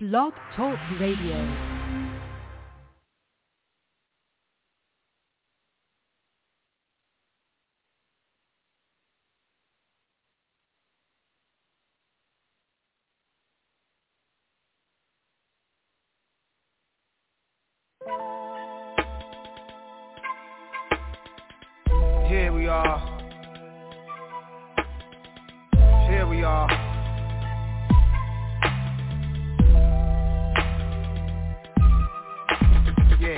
Blog Talk Radio. Here we are. Here we are. Yeah.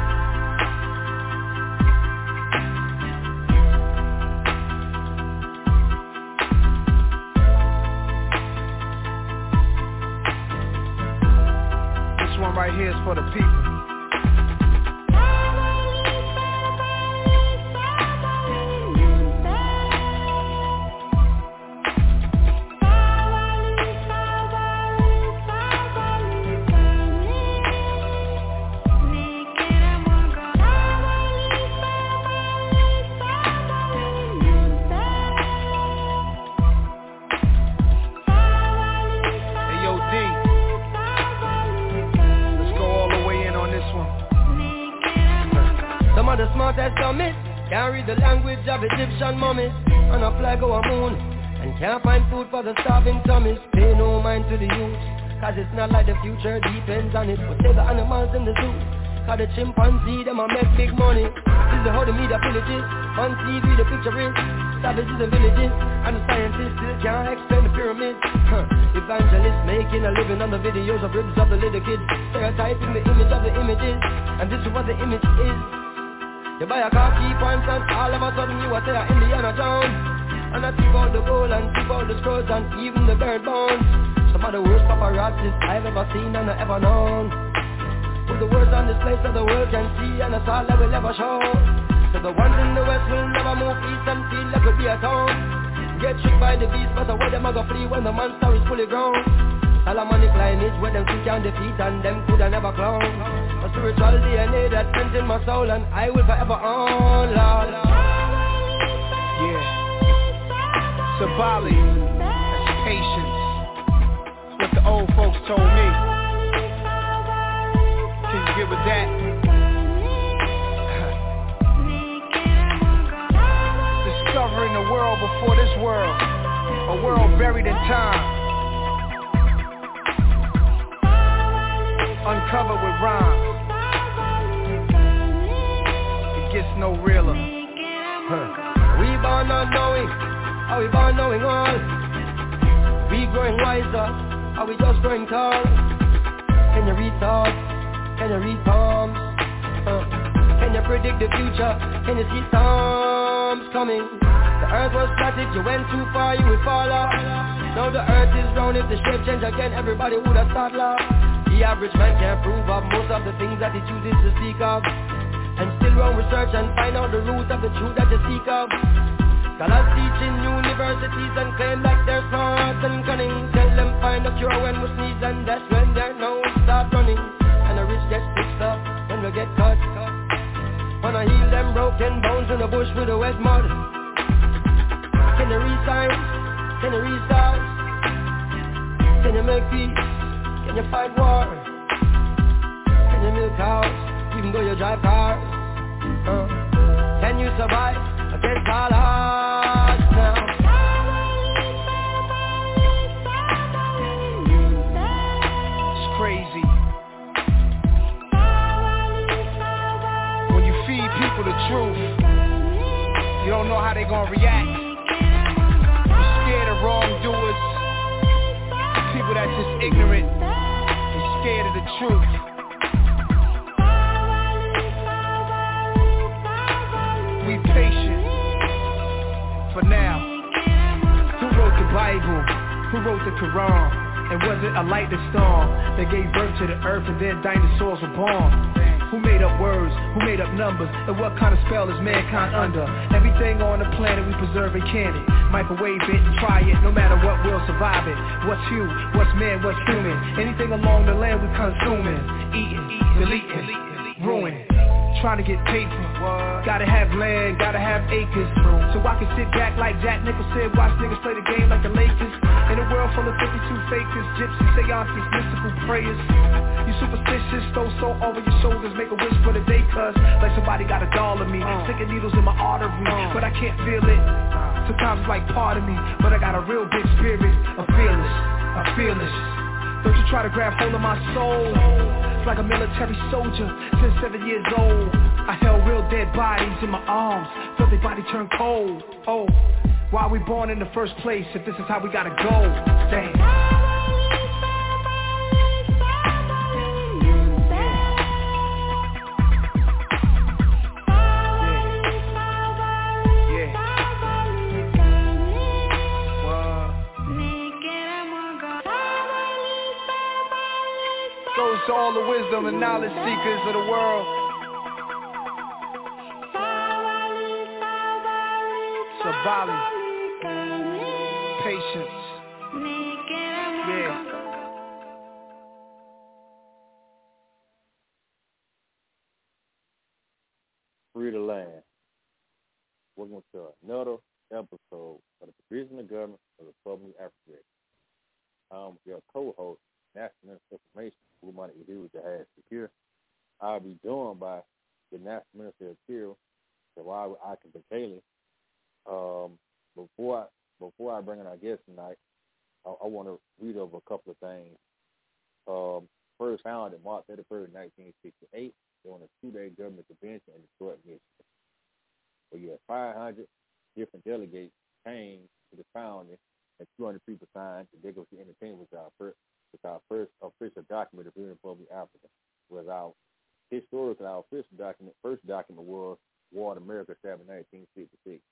This one right here is for the people. Can't read the language of Egyptian mummies and a flag over moon, and can't find food for the starving tummies. Pay no mind to the youth, cause it's not like the future depends on it. But save the animals in the zoo, cause the chimpanzee them a make big money. This is how the media villages, on TV the picture is savages and villages, and the scientists still can't explain the pyramids. Evangelists making a living on the videos of ribs of the little kids, stereotyping the image of the images, and this is what the image is. You buy a car, keep on front, all of a sudden you are say Indiana Jones. And I tip out the gold and tip out the scrolls and even the bird bones. Some of the worst paparazzis I've ever seen and ever known. Put the words on display so the world can see, and that's all I will ever show. So the ones in the west will never move east and feel like it'll be a town. Get tricked by the beast, but away them a go flee when the monster is fully grown. Salamonic lineage where them quick can defeat and them coulda never clown. A spiritual DNA that prints in my soul and I will forever own, Lord. Yeah. Sabali, that's patience. That's what the old folks told me. Can you get with that? Discovering the world before this world, a world buried in time. Uncovered with rhymes. It gets no realer. We born not knowing, are we born knowing all? We growing wiser, are we just growing tall? Can you read thoughts? Can you read palms? Can you predict the future? Can you see storms coming? The earth was static, you went too far, you will fall off. Now the earth is round, if the shape change again, everybody would have started laugh. The average man can't prove of most of the things that he chooses to speak of, and still run research and find out the root of the truth that you seek of. Scholars teach in universities and claim that they're smart and cunning. Tell them find a cure when we sneeze, and that's when their nose start running. And the rich get fixed up when we get cut. Wanna heal them broken bones in the bush with the wet mud. Can you read signs? Can you read stars? Can you make peace? Can you fight war? Can you milk cows, even though you drive cars? Can you survive against all odds now? It's crazy. When you feed people the truth, you don't know how they gonna react. You're scared of wrongdoers, people that's just ignorant. Scared of the truth. We patient for now. Who wrote the Bible? Who wrote the Quran? And was it a lightning storm that gave birth to the earth and then dinosaurs were born? Who made up words? Who made up numbers? And what kind of spell is mankind under? Everything on the planet we preserve and can it. Microwave it and try it, no matter what, we'll survive it. What's you? What's man? What's human? Anything along the land we consuming, eating, deleting, ruining. trying to get paper. Gotta have land, gotta have acres, so I can sit back like Jack Nicholson, watch niggas play the game like the Lakers. In a world full of 52 fakers, gypsies, seances, mystical prayers. You superstitious, throw salt over your shoulders, make a wish for the day, cuz like somebody got a doll of me, sticking needles in my artery, but I can't feel it. Sometimes it's like part of me, but I got a real big spirit. I'm fearless. Don't you try to grab hold of my soul. It's like a military soldier since 7 years old. I held real dead bodies in my arms, felt their body turn cold. Oh, why we born in the first place if this is how we gotta go? Damn. To all the wisdom and knowledge seekers of the world, Sabali, patience, yeah. Free the land. Welcome to another episode of the Provisional Government of the Republic of Africa. I'm your co-host, National Information, who might be huge to have secure. I'll be joined by the National Minister of Interior, Tawai Akin Bakali. Before I bring in our guest tonight, I want to read over a couple of things. First founded March 31st, 1968, during a 2-day government convention in Detroit, Michigan, where you had 500 different delegates came to the founding, and 200 people signed the Declaration of Independence, with our first official document of the Republic of Africa. Was our historical, our official document, first document was War in America, established in 1966.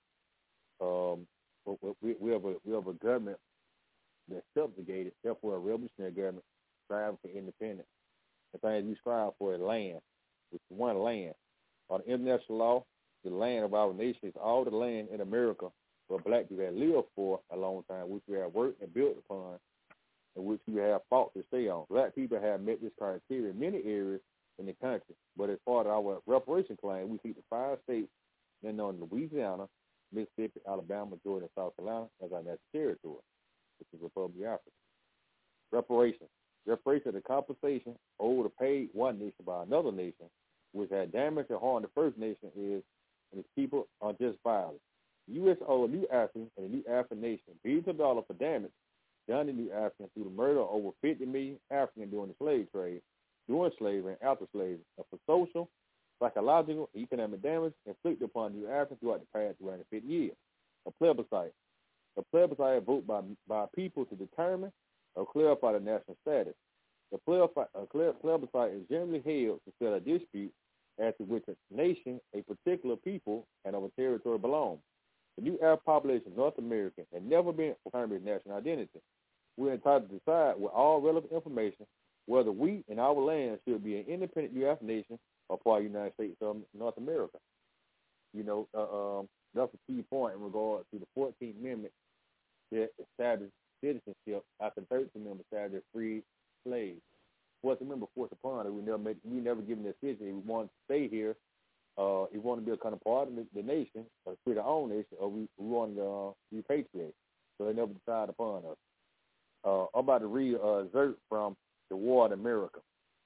We have a government that's subjugated, therefore a revolutionary government striving for independence. The thing we strive for is land, which is one land. On international law, the land of our nation is all the land in America where black people have lived for a long time, which we have worked and built upon, in which we have fought to stay on. Black people have met this criteria in many areas in the country, but as part of our reparation claim, we keep the 5 states, then known Louisiana, Mississippi, Alabama, Georgia, and South Carolina as our national territory, which is the Republic of Africa. Reparations. Reparations is the compensation owed or paid one nation by another nation, which had damaged or harmed the first nation is, and its people unjustifiably. The U.S. owed New African and the New African nation billions of dollars for damage done to New Africans through the murder of over 50 million Africans during the slave trade, during slavery and after slavery, and for social, psychological, and economic damage inflicted upon New Africans throughout the past 250 years. A plebiscite. A plebiscite is voted by people to determine or clarify the national status. The plebiscite is generally held to settle a dispute as to which a nation, a particular people, and of a territory belong. The New African population of North America had never been determined its national identity. We are entitled to decide with all relevant information whether we and our land should be an independent New African nation or part of the United States of North America. You know, that's a key point in regard to the 14th Amendment that established citizenship after the 13th Amendment established free slaves. 14th Amendment forced upon it. We never given a decision. We wanted to stay here. We want to be a kind of part of the nation, or create our own nation, or we want to repatriate. So they never decided upon us. I'm about to read a excerpt from the War in America.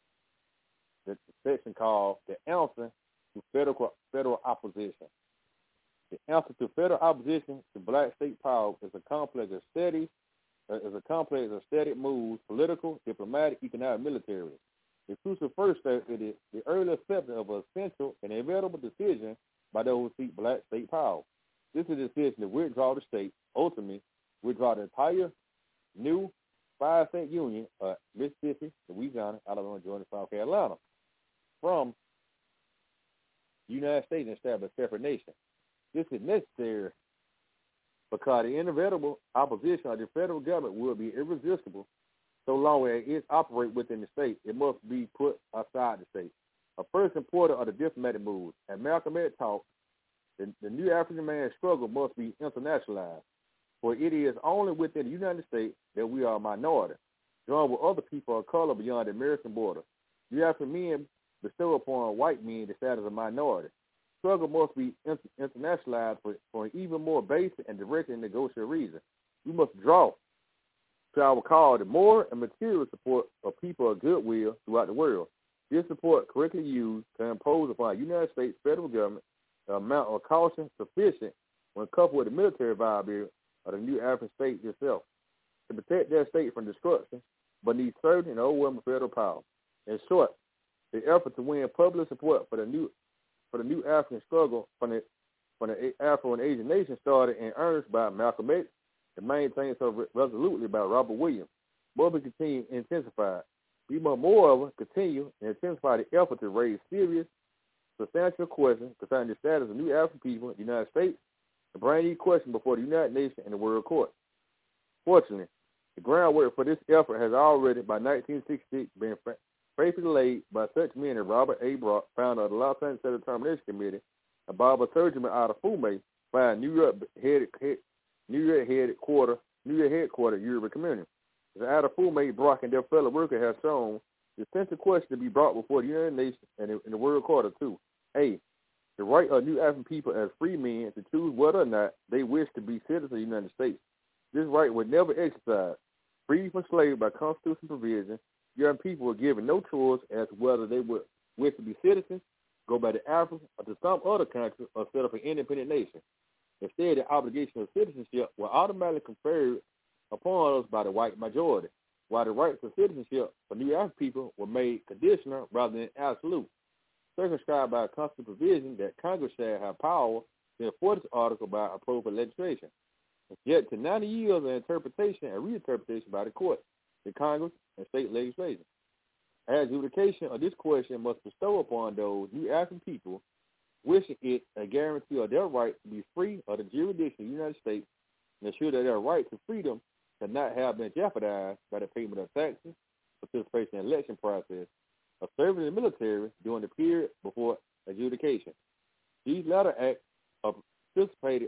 The section called The Answer to Federal Opposition. The answer to federal opposition to black state power is a complex of steady moves, political, diplomatic, economic, military. The crucial first step is the early acceptance of an essential and inevitable decision by those who seek black state power. This is a decision to withdraw the state, ultimately withdraw the entire new 5-state union of Mississippi, Louisiana, Alabama, Georgia, South Carolina from the United States and establish a separate nation. This is necessary because the inevitable opposition of the federal government will be irresistible so long as it operates within the state. It must be put outside the state. A first important are the diplomatic moves. As Malcolm X taught, the new African man's struggle must be internationalized, for it is only within the United States that we are a minority, joined with other people of color beyond the American border. New African men bestow upon white men the status of minority. Struggle must be internationalized for an even more basic and direct and negotiable reason. We must draw to our call the moral and material support of people of goodwill throughout the world. This support, correctly used, can impose upon the United States federal government the amount of caution sufficient when coupled with the military viability of the new African states itself to protect their state from destruction, but needs certain and overwhelming federal power. In short, the effort to win public support for the new African struggle from the Afro and Asian nation started in earnest by Malcolm X and maintained so resolutely by Robert Williams. Must be continued and intensified. We must, moreover, continue and intensify the effort to raise serious, substantial questions concerning the status of new African people in the United States and bring these questions before the United Nations and the World Court. Fortunately, the groundwork for this effort has already, by 1966, been faithfully laid by such men as Robert A. Brock, founder of the Los Angeles Self-Determination Committee, and Barbara Turgeman out of Fume, by New York headquarter Yoruba community. As out of Fume, Brock and their fellow workers have shown the essential question to be brought before the United Nations and in the World Court are two. A, the right of new African people as free men to choose whether or not they wish to be citizens of the United States. This right was never exercised. Free from slavery by constitutional provision, young people were given no choice as to whether they would wish to be citizens, go back to Africa, or to some other country, or set up an independent nation. Instead, the obligation of citizenship was automatically conferred upon us by the white majority, while the rights of citizenship for new African people were made conditional rather than absolute, circumscribed by a constitutional provision that Congress shall have power to enforce this article by appropriate legislation. Yet to 90 years of interpretation and reinterpretation by the court, the Congress, and state legislation. Adjudication of this question must bestow upon those new African people wishing it a guarantee of their right to be free of the jurisdiction of the United States and ensure that their right to freedom cannot have been jeopardized by the payment of taxes, participation in the election process, or serving in the military during the period before adjudication. These latter acts are participated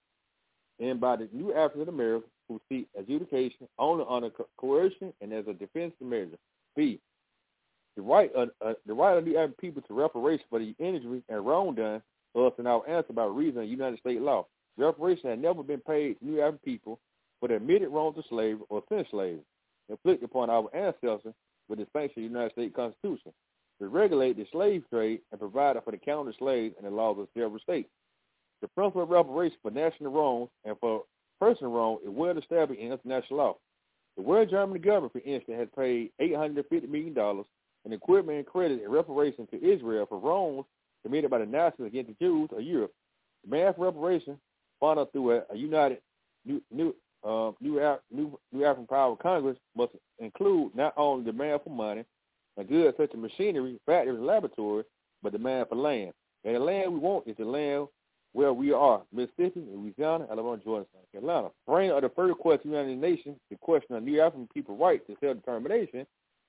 in by the new African Americans who seek adjudication only under coercion and as a defensive measure. B, the right of new African people to reparation for the injury and wrong done us in our answer by reason of United States law. Reparation had never been paid to new African people for the admitted wrongs of slavery or sin slavery, inflicted upon our ancestors with the sanction of the United States Constitution, to regulate the slave trade and provide for the counter of slaves and the laws of several states. The principle of reparation for national wrongs and for personal wrong is well established in international law. The World German government, for instance, has paid $850 million in equipment and credit in reparation to Israel for wrongs committed by the Nazis against the Jews of Europe. The demand for reparation, funded through a united new African Power Congress, must include not only demand for money and goods such as machinery, factories, and laboratories, but demand for land. And the land we want is the land where we are, Mississippi, Louisiana, Alabama, Georgia, South Carolina. Bringing of the first question to the United Nations, the question of new African people's right to self-determination,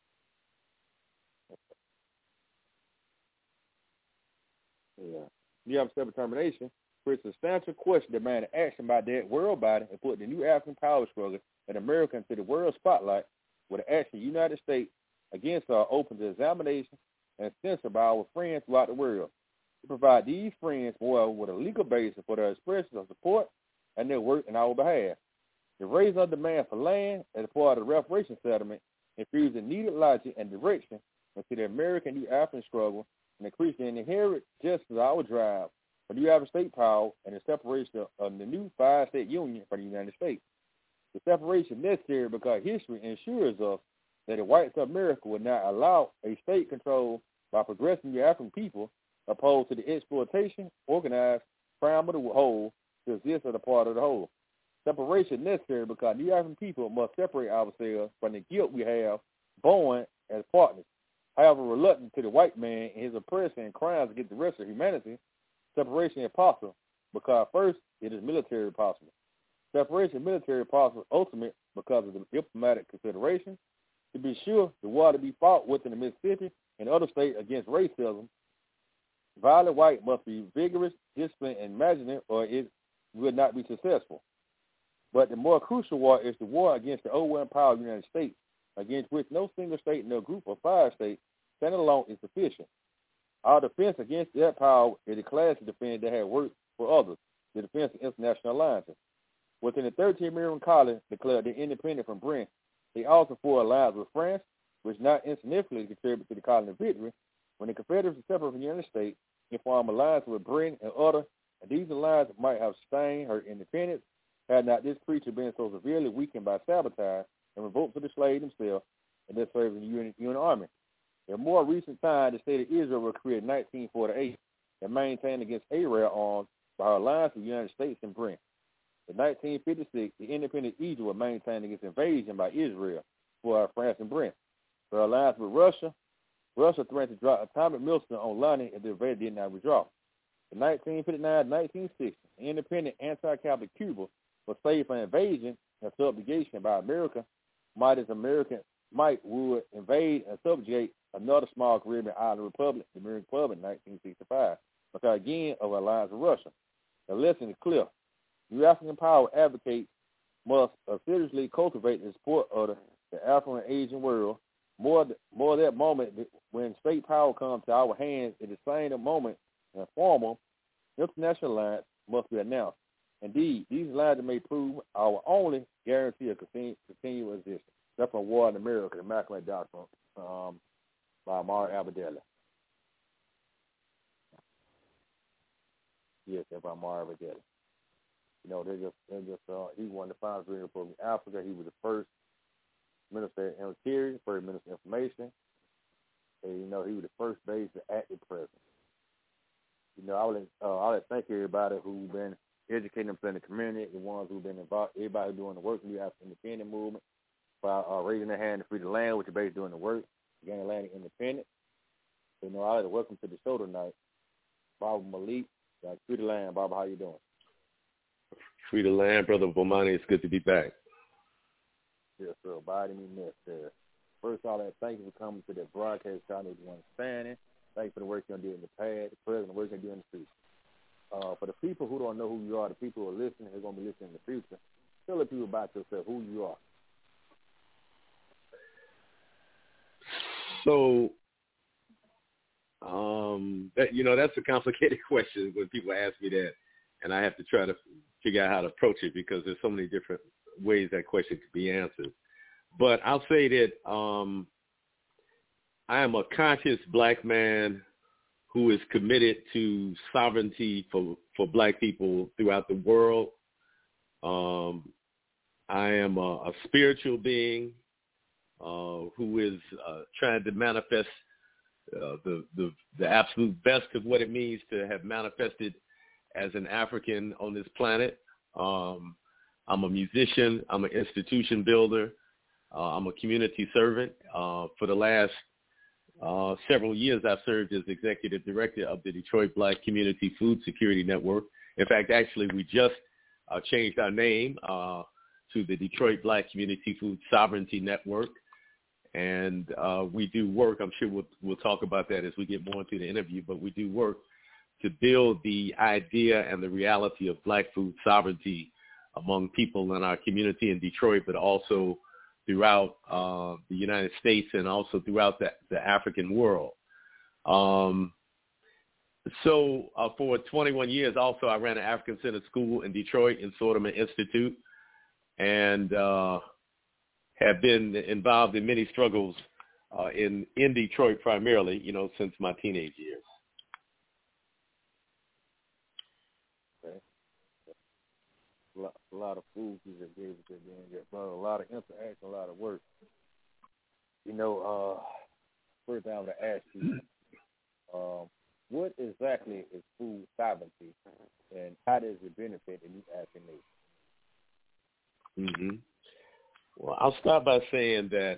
new African self-determination, creates a substantial question demanding action by that world body and put the new African power struggle and America into the world spotlight, with the action of the United States against are open to examination and censored by our friends throughout the world. To provide these friends more with a legal basis for their expressions of support and their work in our behalf. The raising of demand for land as part of the reparation settlement infusing needed logic and direction into the American New African struggle and increasing the inherent justice of our drive for New African state power and the separation of the new five-state union from the United States. The separation necessary because history ensures us that the whites of America would not allow a state controlled by progressive New African people opposed to the exploitation, organized, crime of the whole to exist as a part of the whole. Separation necessary because New African people must separate ourselves from the guilt we have born as partners. However, reluctant to the white man and his oppression and crimes against the rest of humanity, separation is possible because first, it is military possible. Separation is military possible ultimately because of the diplomatic consideration. To be sure, the war to be fought within the Mississippi and other states against racism, violent white must be vigorous, disciplined, and imaginative, or it will not be successful. But the more crucial war is the war against the overwhelming power of the United States, against which no single state, no group of five states standing alone is sufficient. Our defense against that power is the class of defense that had worked for others, the defense of international alliances. Within the 13th American colony declared their independence from Britain, they also formed alliance with France, which not insignificantly contributed to the colony victory. When the Confederacy separated from the United States, they formed alliance with Britain and others, and these alliances might have sustained her independence had not this creature been so severely weakened by sabotage and revolt to the slaves themselves and their service in the Union Army. In more recent time, the state of Israel was created in 1948 and maintained against Arab arms by her alliance with the United States and Britain. In 1956, the independent Egypt was maintained against invasion by Israel for France and Britain. Her alliance with Russia threatened to drop atomic missiles on London if the invasion did not withdraw. In 1959-1960, independent anti-Catholic Cuba was saved from invasion and subjugation by America. Might would invade and subjugate another small Caribbean island republic, the Dominican Republic, in 1965, because again of alliance with Russia. The lesson is clear. New African power advocates must seriously cultivate the support of the African and Asian world. More that moment when state power comes to our hands is the same moment and formal international alliance must be announced. Indeed, these alliances may prove our only guarantee of continual existence. That's from War in America, the Malcolm X Doctrine, by Amari Abadeli. Yes, that's by Amari Abadeli. You know, he won the final freedom from Africa. He was the first Minister of Interior, first Minister of Information. And, you know, he was the first base active president. You know, I would thank everybody who's been educating themselves in the community, the ones who've been involved, everybody doing the work in the African independent movement, by raising their hand to free the land, which is basically doing the work, getting the land independent. So, you know, I'd like to welcome to the show tonight, Baba Malik. Free the land, Baba, how you doing? Free the land, Brother Bomani. It's good to be back. Yes, sir. Biden me missed there. First of all, thank you for coming to the broadcast channel with understanding. Thank you for the work you're doing in the past, the present, the work you're doing in the future. For the people who don't know who you are, the people who are listening, who are going to be listening in the future, tell the people about yourself, who you are. So, that's a complicated question when people ask me that, and I have to try to figure out how to approach it because there's so many different ways that question could be answered. But I'll say that I am a conscious black man who is committed to sovereignty for black people throughout the world. I am a spiritual being who is trying to manifest the absolute best of what it means to have manifested as an African on this planet. I'm a musician. I'm an institution builder. I'm a community servant. For the last several years, I've served as executive director of the Detroit Black Community Food Security Network. In fact, actually, we just changed our name to the Detroit Black Community Food Sovereignty Network. And we do work, I'm sure we'll talk about that as we get more into the interview, but we do work to build the idea and the reality of black food sovereignty among people in our community in Detroit, but also throughout the United States and also throughout the African world. So for 21 years also, I ran an African Center School in Detroit in Sortimer Institute, and have been involved in many struggles in Detroit primarily, since my teenage years. Okay. A lot of food you just gave us again, but a lot of interaction, a lot of work. First I want to ask you, what exactly is food sovereignty, and how does it benefit the New African nation? Mm-hmm. Well, I'll start by saying that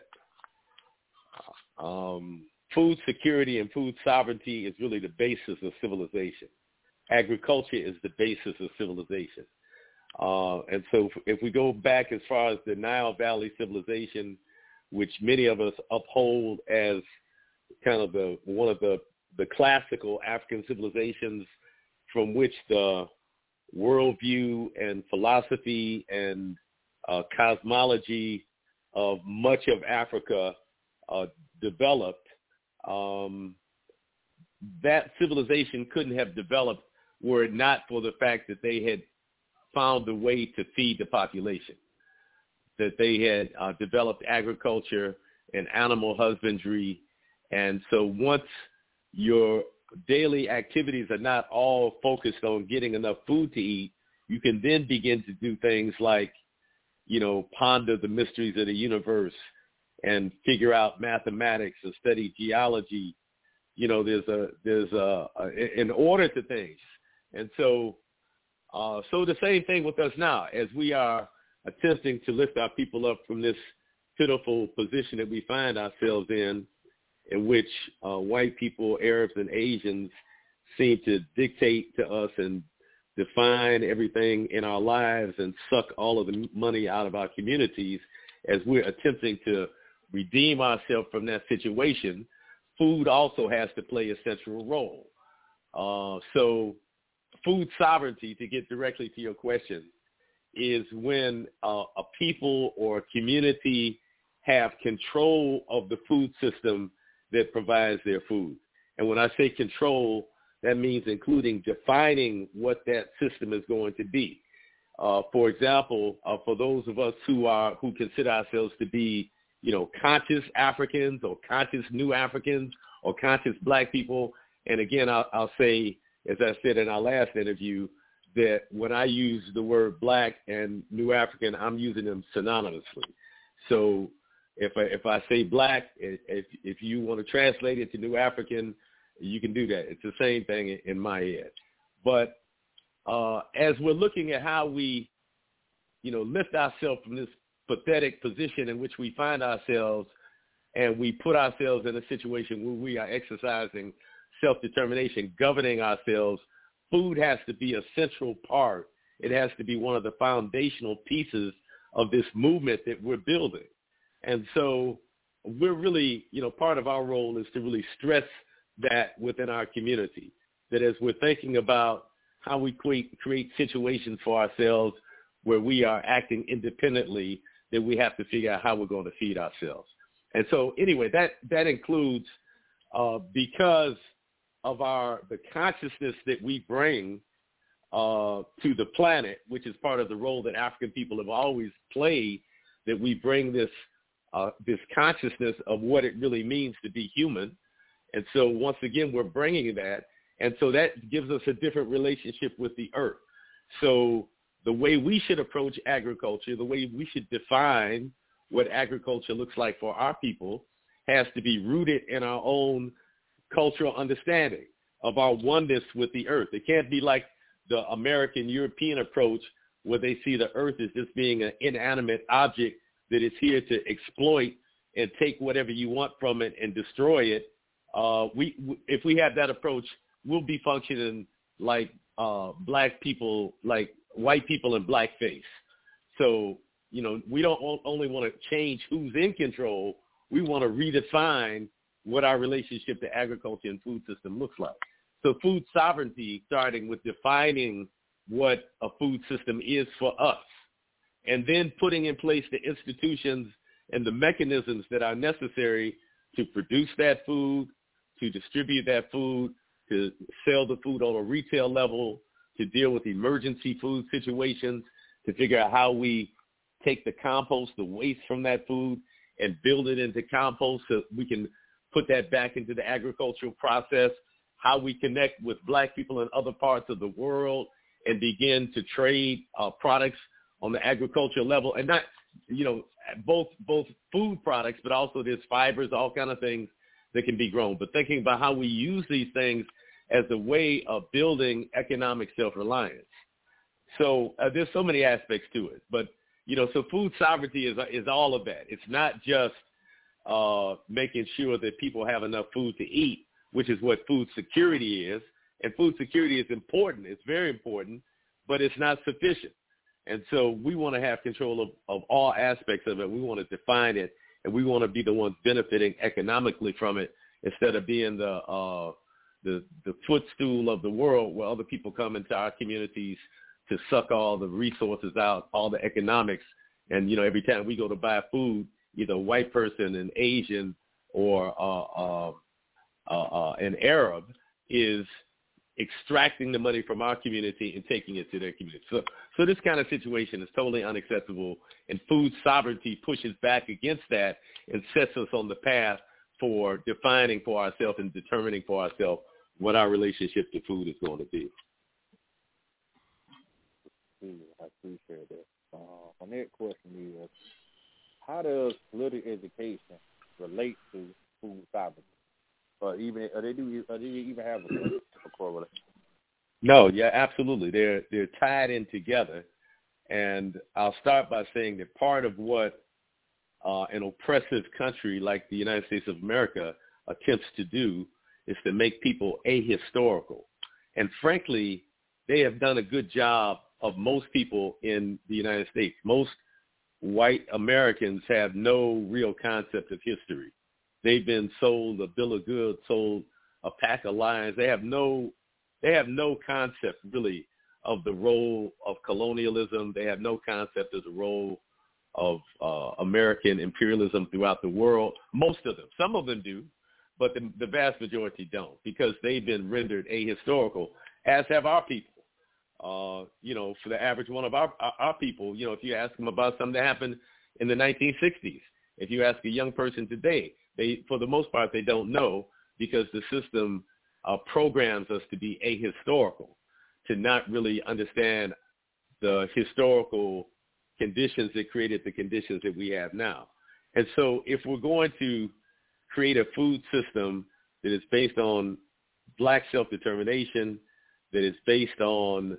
food security and food sovereignty is really the basis of civilization. Agriculture is the basis of civilization. And so if we go back as far as the Nile Valley civilization, which many of us uphold as kind of one of the classical African civilizations from which the worldview and philosophy and cosmology of much of Africa developed, that civilization couldn't have developed were it not for the fact that they had found a way to feed the population, that they had developed agriculture and animal husbandry. And so once your daily activities are not all focused on getting enough food to eat, you can then begin to do things like, ponder the mysteries of the universe and figure out mathematics and study geology. There's an order to things. And so the same thing with us now, as we are attempting to lift our people up from this pitiful position that we find ourselves in which white people, Arabs, and Asians seem to dictate to us and define everything in our lives and suck all of the money out of our communities. As we're attempting to redeem ourselves from that situation, food also has to play a central role. So food sovereignty, to get directly to your question, is when a people or a community have control of the food system that provides their food. And when I say control, that means including defining what that system is going to be. For example, for those of us who consider ourselves to be, conscious Africans or conscious New Africans or conscious Black people, and again, I'll say, as I said in our last interview, that when I use the word Black and New African, I'm using them synonymously. So if I say Black, if you want to translate it to New African, you can do that. It's the same thing in my head. But as we're looking at how we, lift ourselves from this pathetic position in which we find ourselves, and we put ourselves in a situation where we are exercising self-determination, governing ourselves, food has to be a central part. It has to be one of the foundational pieces of this movement that we're building. And so we're really, part of our role is to really stress that within our community, that as we're thinking about how we create situations for ourselves where we are acting independently, that we have to figure out how we're going to feed ourselves. And so anyway, that includes, because of the consciousness that we bring to the planet, which is part of the role that African people have always played, that we bring this consciousness of what it really means to be human. And so once again, we're bringing that. And so that gives us a different relationship with the earth. So the way we should approach agriculture, the way we should define what agriculture looks like for our people, has to be rooted in our own cultural understanding of our oneness with the earth. It can't be like the American European approach where they see the earth as just being an inanimate object that is here to exploit and take whatever you want from it and destroy it. If we have that approach, we'll be functioning like Black people, like white people in blackface. So, we don't only want to change who's in control. We want to redefine what our relationship to agriculture and food system looks like. So food sovereignty, starting with defining what a food system is for us, and then putting in place the institutions and the mechanisms that are necessary to produce that food, to distribute that food, to sell the food on a retail level, to deal with emergency food situations, to figure out how we take the compost, the waste from that food, and build it into compost so we can put that back into the agricultural process, how we connect with Black people in other parts of the world and begin to trade products on the agricultural level, and not, both food products, but also there's fibers, all kind of things that can be grown. But thinking about how we use these things as a way of building economic self-reliance. So there's so many aspects to it. But, so food sovereignty is all of that. It's not just making sure that people have enough food to eat, which is what food security is. And food security is important. It's very important, but it's not sufficient. And so we want to have control of all aspects of it. We want to define it, and we want to be the ones benefiting economically from it instead of being the footstool of the world where other people come into our communities to suck all the resources out, all the economics. And, every time we go to buy food, either a white person, an Asian, or an Arab is extracting the money from our community and taking it to their community. So this kind of situation is totally unacceptable, and food sovereignty pushes back against that and sets us on the path for defining for ourselves and determining for ourselves what our relationship to food is going to be. I appreciate that. My next question is, how does political education relate to food sovereignty? Or even, or they even have a correlation? No, yeah, absolutely. They're tied in together. And I'll start by saying that part of what an oppressive country like the United States of America attempts to do is to make people ahistorical. And frankly, they have done a good job of most people in the United States. Most white Americans have no real concept of history. They've been sold a bill of goods, sold a pack of lions. They have no concept really of the role of colonialism. They have no concept of the role of American imperialism throughout the world. Most of them. Some of them do, but the vast majority don't, because they've been rendered ahistorical, as have our people. For the average one of our people, if you ask them about something that happened in the 1960s, if you ask a young person today, they, for the most part, they don't know, because the system programs us to be ahistorical, to not really understand the historical conditions that created the conditions that we have now. And so if we're going to create a food system that is based on Black self-determination, that is based on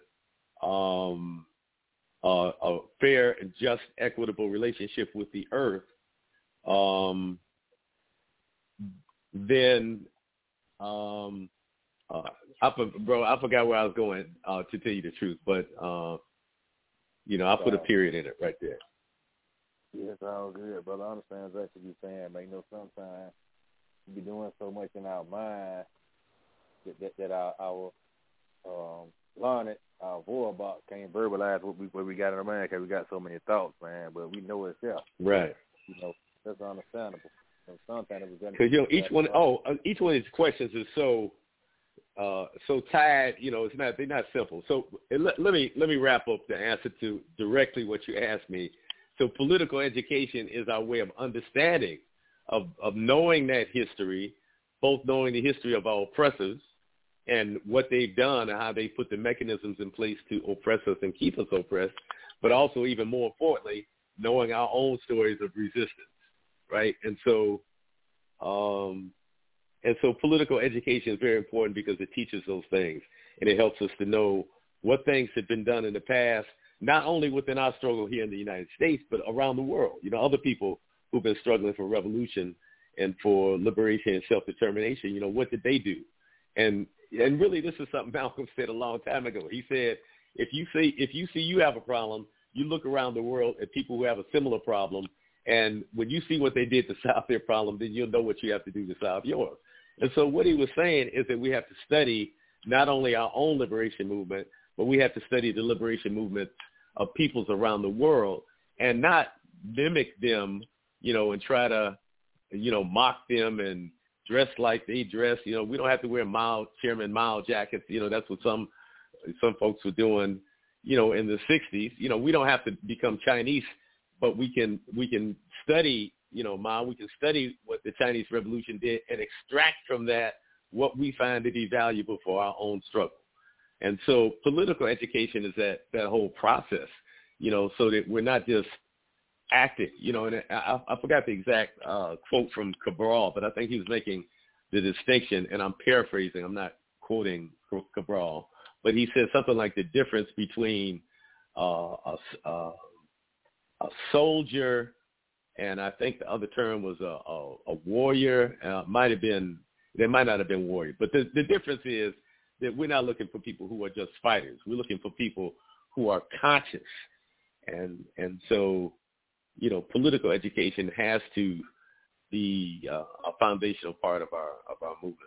a fair and just, equitable relationship with the earth, then I forgot where I was going, to tell you the truth, but I'll put a period in it right there. Yeah, it's all good, brother. I understand exactly what you're saying, man. Sometimes we be doing so much in our mind that our learned, our voice box can't verbalize what we got in our mind, because we got so many thoughts, man. But we know it's there. Right. That's understandable. Sometimes because each one of these questions is so tied. They're not simple. So let me wrap up the answer to directly what you asked me. So political education is our way of understanding, of knowing that history, both knowing the history of our oppressors and what they've done and how they put the mechanisms in place to oppress us and keep us oppressed, but also, even more importantly, knowing our own stories of resistance, right? And so political education is very important, because it teaches those things, and it helps us to know what things have been done in the past, not only within our struggle here in the United States, but around the world. Other people who've been struggling for revolution and for liberation and self-determination, what did they do? And really, this is something Malcolm said a long time ago. He said, if you see you have a problem, you look around the world at people who have a similar problem, and when you see what they did to solve their problem, then you'll know what you have to do to solve yours. And so what he was saying is that we have to study not only our own liberation movement, but we have to study the liberation movement of peoples around the world, and not mimic them, and try to, mock them and dress like they dress. We don't have to wear Chairman Mao jackets. That's what some folks were doing, in the 60s. We don't have to become Chinese, but we can study, Mao. We can study what the Chinese Revolution did and extract from that what we find to be valuable for our own struggle. And so political education is that whole process, so that we're not just acting, and I forgot the exact quote from Cabral, but I think he was making the distinction, and I'm paraphrasing, I'm not quoting Cabral, but he said something like the difference between a soldier, and I think the other term was a warrior. They might not have been warrior, but the difference is that we're not looking for people who are just fighters. We're looking for people who are conscious, and so political education has to be a foundational part of our movement.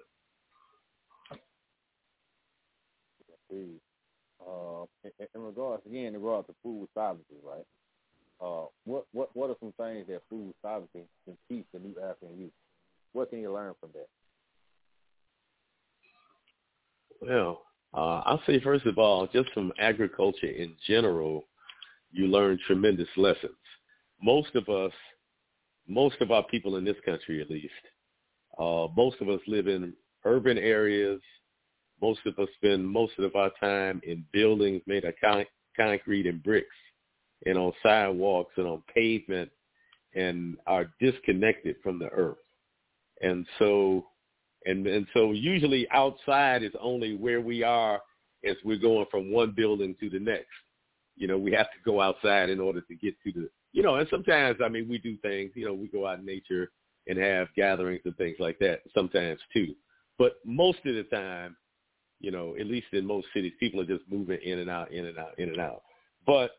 In regards to food sovereignty, right? What are some things that food sovereignty can teach the new African youth? What can you learn from that? Well, I'll say first of all, just from agriculture in general, you learn tremendous lessons. Most of our people in this country, at least, most of us live in urban areas. Most of us spend most of our time in buildings made of concrete and bricks, and on sidewalks and on pavement, and are disconnected from the earth. And so usually outside is only where we are as we're going from one building to the next. You know, we have to go outside in order to get to the, you know, and sometimes, I mean, we do things, you know, we go out in nature and have gatherings and things like that sometimes too. But most of the time, you know, at least in most cities, people are just moving in and out, in and out, in and out. But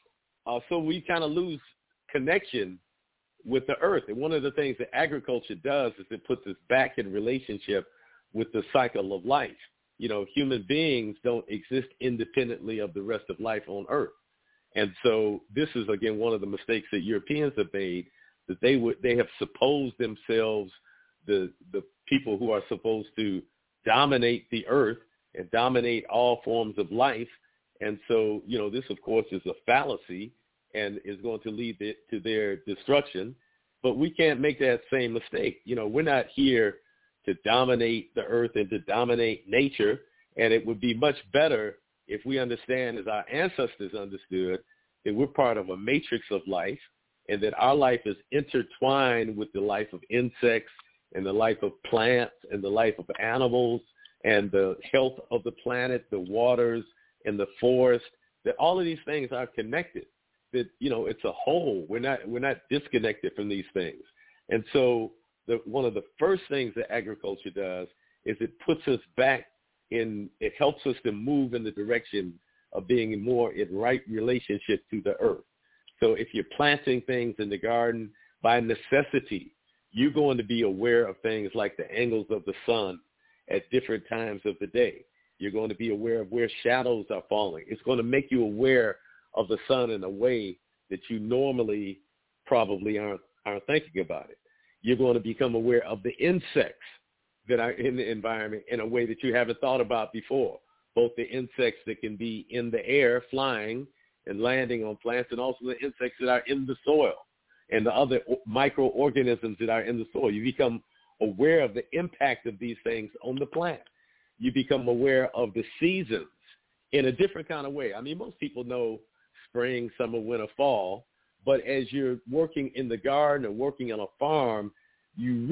so we kind of lose connection with the earth. And one of the things that agriculture does is it puts us back in relationship with the cycle of life. You know, human beings don't exist independently of the rest of life on earth. And so this is, again, one of the mistakes that Europeans have made, that they have supposed themselves the people who are supposed to dominate the earth and dominate all forms of life. And so, you know, this, of course, is a fallacy and is going to lead to their destruction. But we can't make that same mistake. You know, we're not here to dominate the earth and to dominate nature. And it would be much better if we understand, as our ancestors understood, that we're part of a matrix of life and that our life is intertwined with the life of insects and the life of plants and the life of animals and the health of the planet, the waters and the forest, that all of these things are connected, that, you know, it's a whole. We're not disconnected from these things. And so one of the first things that agriculture does is it puts us back in, it helps us to move in the direction of being more in right relationship to the earth. So if you're planting things in the garden, by necessity, you're going to be aware of things like the angles of the sun at different times of the day. You're going to be aware of where shadows are falling. It's going to make you aware of the sun in a way that you normally probably aren't thinking about it. You're going to become aware of the insects that are in the environment in a way that you haven't thought about before, both the insects that can be in the air flying and landing on plants, and also the insects that are in the soil and the other microorganisms that are in the soil. You become aware of the impact of these things on the plant. You become aware of the seasons in a different kind of way. I mean, most people know spring, summer, winter, fall, but as you're working in the garden or working on a farm, you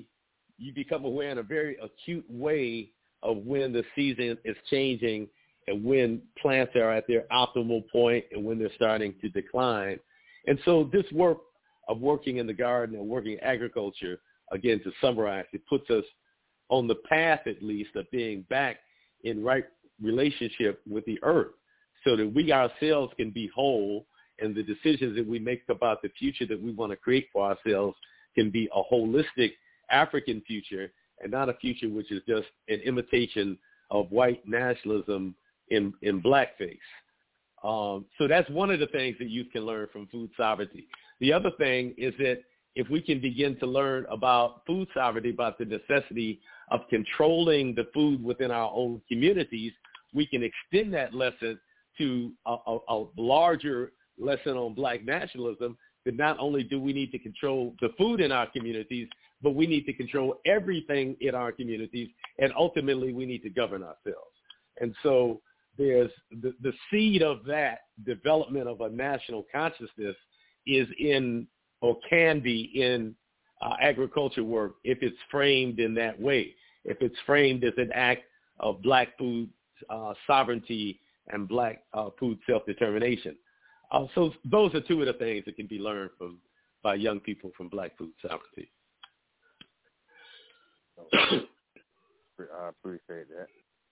become aware in a very acute way of when the season is changing and when plants are at their optimal point and when they're starting to decline. And so this work of working in the garden and working in agriculture, again, to summarize, it puts us on the path, at least, of being back in right relationship with the earth so that we ourselves can be whole, and the decisions that we make about the future that we want to create for ourselves can be a holistic African future and not a future which is just an imitation of white nationalism in blackface. So that's one of the things that youth can learn from food sovereignty. The other thing is that if we can begin to learn about food sovereignty, about the necessity of controlling the food within our own communities, we can extend that lesson to a larger lesson on black nationalism, that not only do we need to control the food in our communities, but we need to control everything in our communities, and ultimately we need to govern ourselves. And so there's the seed of that development of a national consciousness is in, or can be in, agriculture work if it's framed in that way, if it's framed as an act of black food sovereignty and black food self-determination. So those are two of the things that can be learned by young people from black food sovereignty. I appreciate that.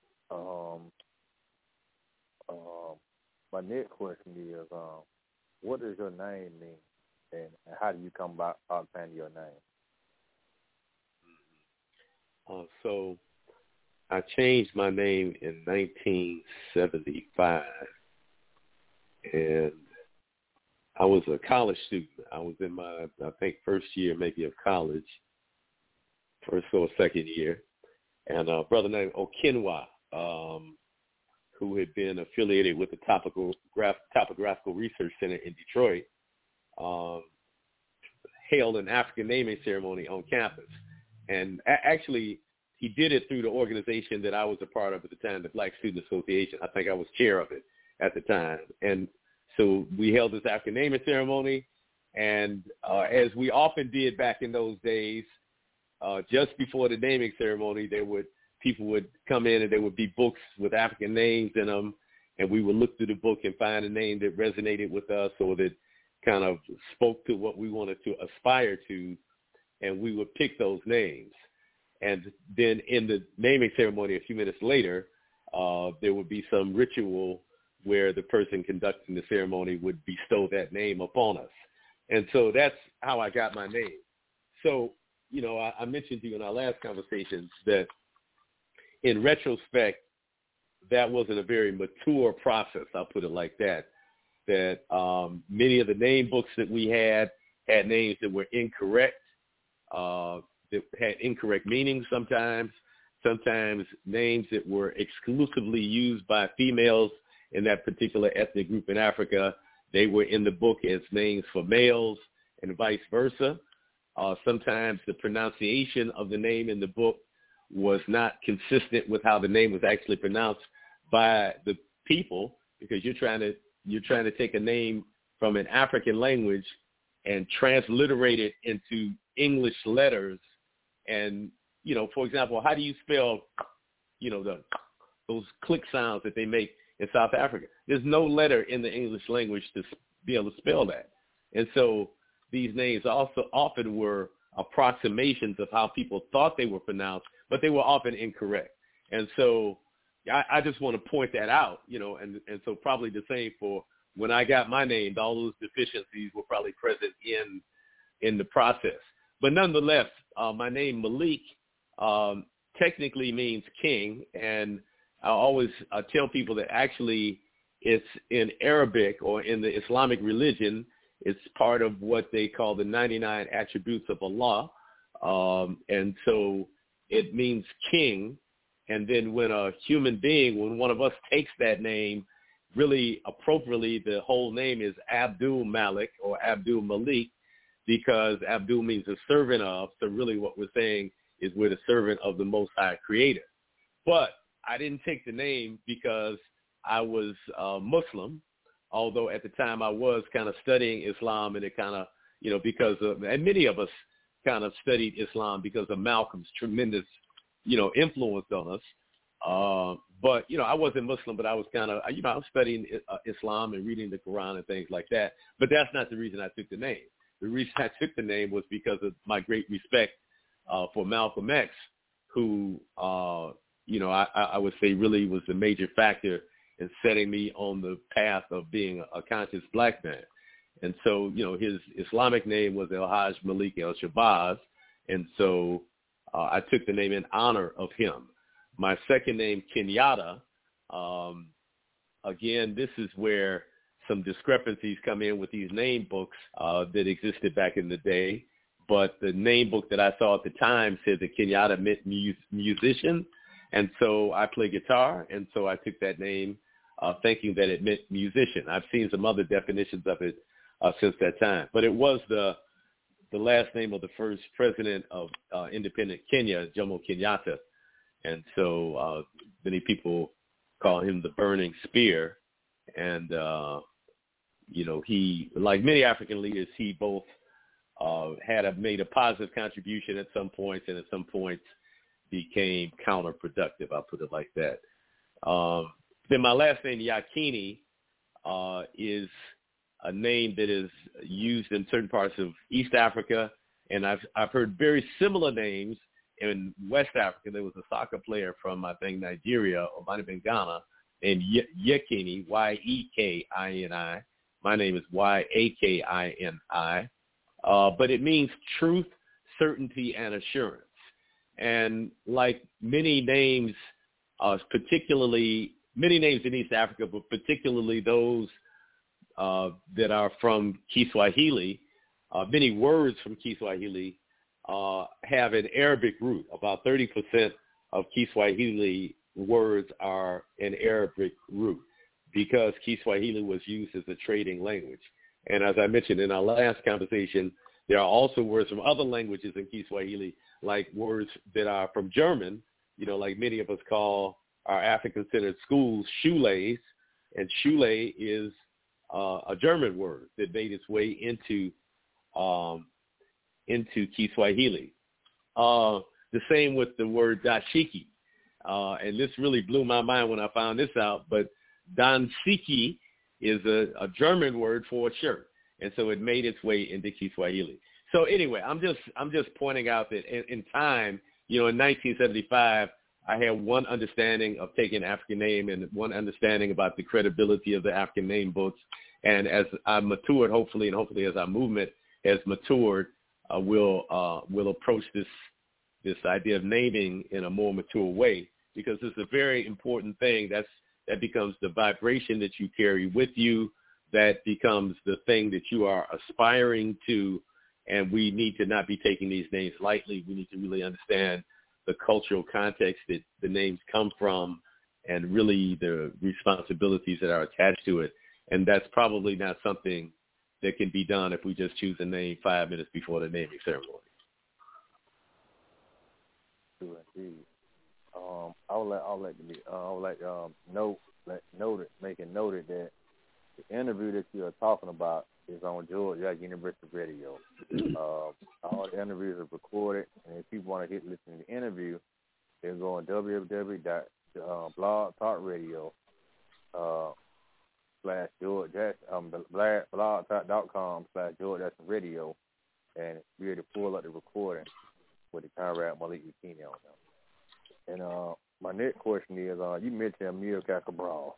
My next question is, what does your name mean, and how do you come about obtaining your name? So I changed my name in 1975, and I was a college student. I was in my, I think, first year maybe of college, first or second year, and a brother named Okinwa who had been affiliated with the Topographical Research Center in Detroit, held an African naming ceremony on campus. And actually, he did it through the organization that I was a part of at the time, the Black Student Association. I think I was chair of it at the time. And so we held this African naming ceremony. And as we often did back in those days, just before the naming ceremony, people would come in and there would be books with African names in them. And we would look through the book and find a name that resonated with us or that kind of spoke to what we wanted to aspire to. And we would pick those names. And then in the naming ceremony a few minutes later, there would be some ritual where the person conducting the ceremony would bestow that name upon us. And so that's how I got my name. So, you know, I mentioned to you in our last conversations that in retrospect, that wasn't a very mature process, I'll put it like that, that many of the name books that we had names that were incorrect, that had incorrect meanings sometimes names that were exclusively used by females in that particular ethnic group in Africa. They were in the book as names for males and vice versa. Sometimes the pronunciation of the name in the book was not consistent with how the name was actually pronounced by the people, because you're trying to take a name from an African language and transliterate it into English letters. And, you know, for example, how do you spell, you know, those click sounds that they make in South Africa? There's no letter in the English language to be able to spell that. And so these names also often were approximations of how people thought they were pronounced, but they were often incorrect. And so I just want to point that out, you know, and so probably the same for when I got my name, all those deficiencies were probably present in the process. But nonetheless, my name Malik technically means king, and I always tell people that actually it's in Arabic or in the Islamic religion, it's part of what they call the 99 attributes of Allah. And so it means king. And then when a human being, when one of us takes that name, really appropriately, the whole name is Abdul Malik or Abdul Malik, because Abdul means a servant of. So really what we're saying is we're the servant of the Most High Creator. But I didn't take the name because I was Muslim, although at the time I was kind of studying Islam, and it kind of, you know, because of, and many of us kind of studied Islam because of Malcolm's tremendous, you know, influence on us. But, you know, I wasn't Muslim, but I was kind of, you know, I was studying Islam and reading the Quran and things like that. But that's not the reason I took the name. The reason I took the name was because of my great respect for Malcolm X, who, you know, I would say really was the major factor in setting me on the path of being a conscious black man. And so, you know, his Islamic name was El-Hajj Malik El-Shabazz. And so I took the name in honor of him. My second name, Kenyatta, again, this is where some discrepancies come in with these name books that existed back in the day. But the name book that I saw at the time said that Kenyatta meant musician. And so I play guitar, and so I took that name thinking that it meant musician. I've seen some other definitions of it since that time. But it was the last name of the first president of independent Kenya, Jomo Kenyatta. And so many people call him the Burning Spear. And, you know, he, like many African leaders, he both made a positive contribution at some points, and at some points became counterproductive. I'll put it like that. Then my last name, Yakini, is a name that is used in certain parts of East Africa, and I've heard very similar names in West Africa. There was a soccer player from, I think, Nigeria, or might have been Ghana, named Yekini, Y-E-K-I-N-I. My name is Y-A-K-I-N-I. But it means truth, certainty, and assurance. And like many names, many names in East Africa, but particularly those that are from Kiswahili, many words from Kiswahili have an Arabic root. About 30% of Kiswahili words are an Arabic root because Kiswahili was used as a trading language. And as I mentioned in our last conversation, there are also words from other languages in Kiswahili, like words that are from German, like many of us call our African-centered schools Schule, and Schule is a German word that made its way into Kiswahili. The same with the word dashiki. And this really blew my mind when I found this out, but dansiki is a German word for a shirt. And so it made its way into Kiswahili. So anyway, I'm just pointing out that in time, in 1975, I had one understanding of taking African name and one understanding about the credibility of the African name books. And as I matured, hopefully as our movement has matured, we'll approach this idea of naming in a more mature way, because it's a very important thing. That becomes the vibration that you carry with you. That becomes the thing that you are aspiring to. And we need to not be taking these names lightly. We need to really understand the cultural context that the names come from and really the responsibilities that are attached to it. And that's probably not something that can be done if we just choose a name 5 minutes before the naming ceremony. Indeed. I would like make it noted that the interview that you are talking about is on Georgia University Radio. All the interviews are recorded, and if people want to listen to the interview, they'll go on www.blogtalkradio blogtalk.com/George-radio, and be able to pull up the recording with the Conrad Malik Yakini on them. And my next question is, you mentioned Amilcar Cabral.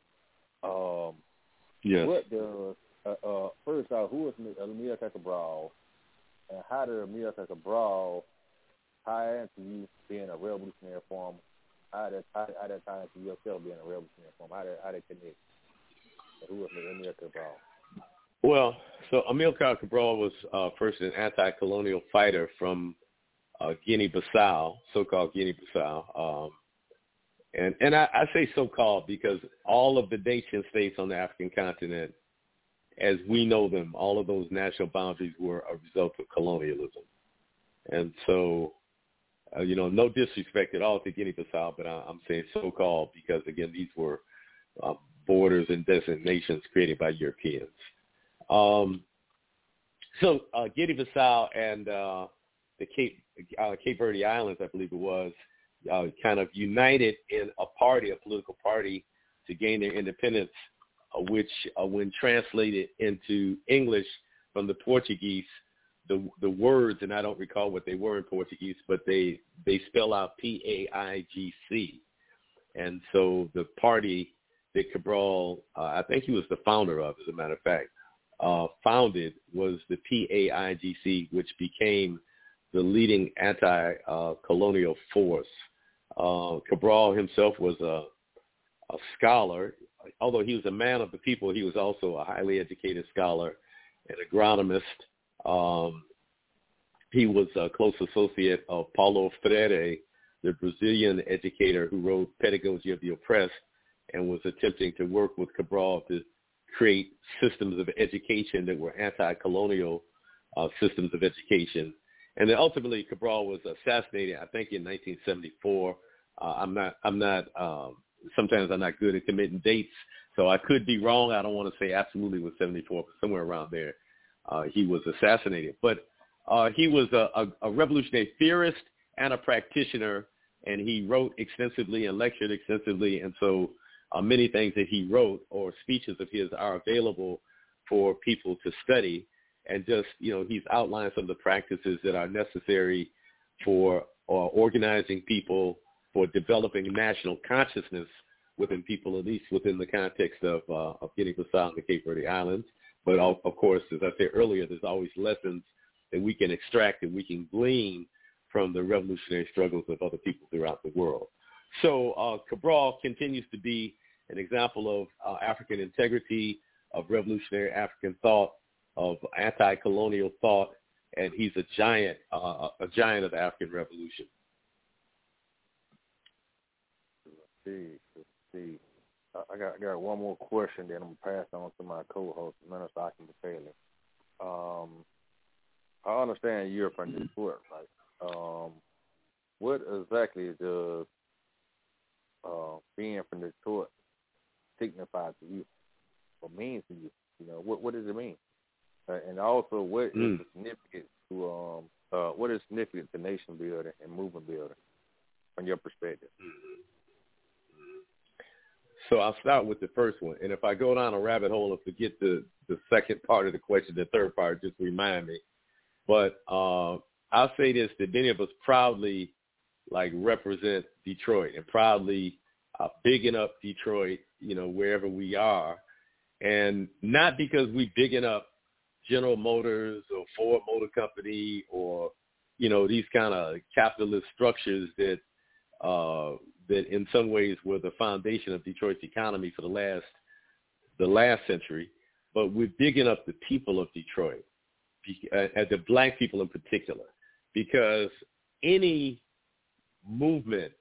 Yes. What does first off, who is Amilcar Cabral, and how did Amilcar Cabral tie into you being a revolutionary farmer? How did tie into yourself being a revolutionary farmer? How did connect? And who was Amilcar Cabral? Well, so Amilcar Cabral was first an anti-colonial fighter from Guinea-Bissau, so-called Guinea-Bissau. And I say so-called because all of the nation states on the African continent, as we know them, all of those national boundaries were a result of colonialism. And so, no disrespect at all to Guinea-Bissau, but I'm saying so-called because, again, these were borders and designations created by Europeans. So Guinea-Bissau and the Cape Verde Islands, I believe it was, kind of united in a political party to gain their independence, which when translated into English from the Portuguese, the words, and I don't recall what they were in Portuguese, but they spell out PAIGC. And so the party that Cabral, I think he was the founder of, as a matter of fact, founded was the PAIGC, which became the leading anti-colonial force. Cabral himself was a scholar. Although he was a man of the people, he was also a highly educated scholar, an agronomist. He was a close associate of Paulo Freire, the Brazilian educator who wrote Pedagogy of the Oppressed and was attempting to work with Cabral to create systems of education that were anti-colonial systems of education. And then ultimately Cabral was assassinated, I think, in 1974. Sometimes I'm not good at committing dates, so I could be wrong. I don't want to say absolutely it was 74, but somewhere around there he was assassinated. But he was a revolutionary theorist and a practitioner, and he wrote extensively and lectured extensively. And so many things that he wrote or speeches of his are available for people to study. And just, he's outlined some of the practices that are necessary for organizing people, for developing national consciousness within people, at least within the context of Guinea-Bissau and the Cape Verde Islands. But of course, as I said earlier, there's always lessons that we can extract and we can glean from the revolutionary struggles of other people throughout the world. So Cabral continues to be an example of African integrity, of revolutionary African thought, of anti-colonial thought, and he's a giant of the African Revolution. See. I got one more question, then I'm gonna pass on to my co-host, Minister Akim Bailey. I understand you're from Detroit, right? What exactly does being from Detroit signify to you, or mean to you? You know, what does it mean? And also, what is the significance to what is significant to nation building and movement building from your perspective? So I'll start with the first one, and if I go down a rabbit hole and forget the second part of the question, the third part, just remind me. But I'll say this, that many of us proudly represent Detroit and proudly bigging up Detroit, you know, wherever we are. And not because we bigging up General Motors or Ford Motor Company or, you know, these kind of capitalist structures that in some ways were the foundation of Detroit's economy for the last century, but we're bigging up the people of Detroit, the black people in particular, because any movement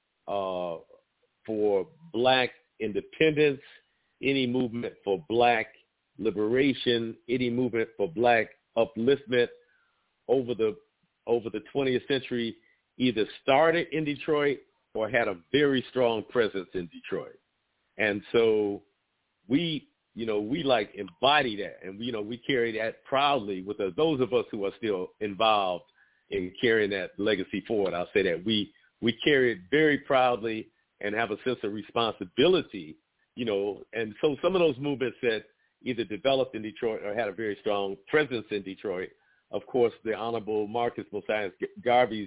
for black independence, any movement for black liberation, any movement for black upliftment over the 20th century either started in Detroit or had a very strong presence in Detroit. And so we embody that, and we carry that proudly with us. Those of us who are still involved in carrying that legacy forward, I'll say that we carry it very proudly and have a sense of responsibility, you know. And so some of those movements that either developed in Detroit or had a very strong presence in Detroit, of course, the Honorable Marcus Mosiah Garvey's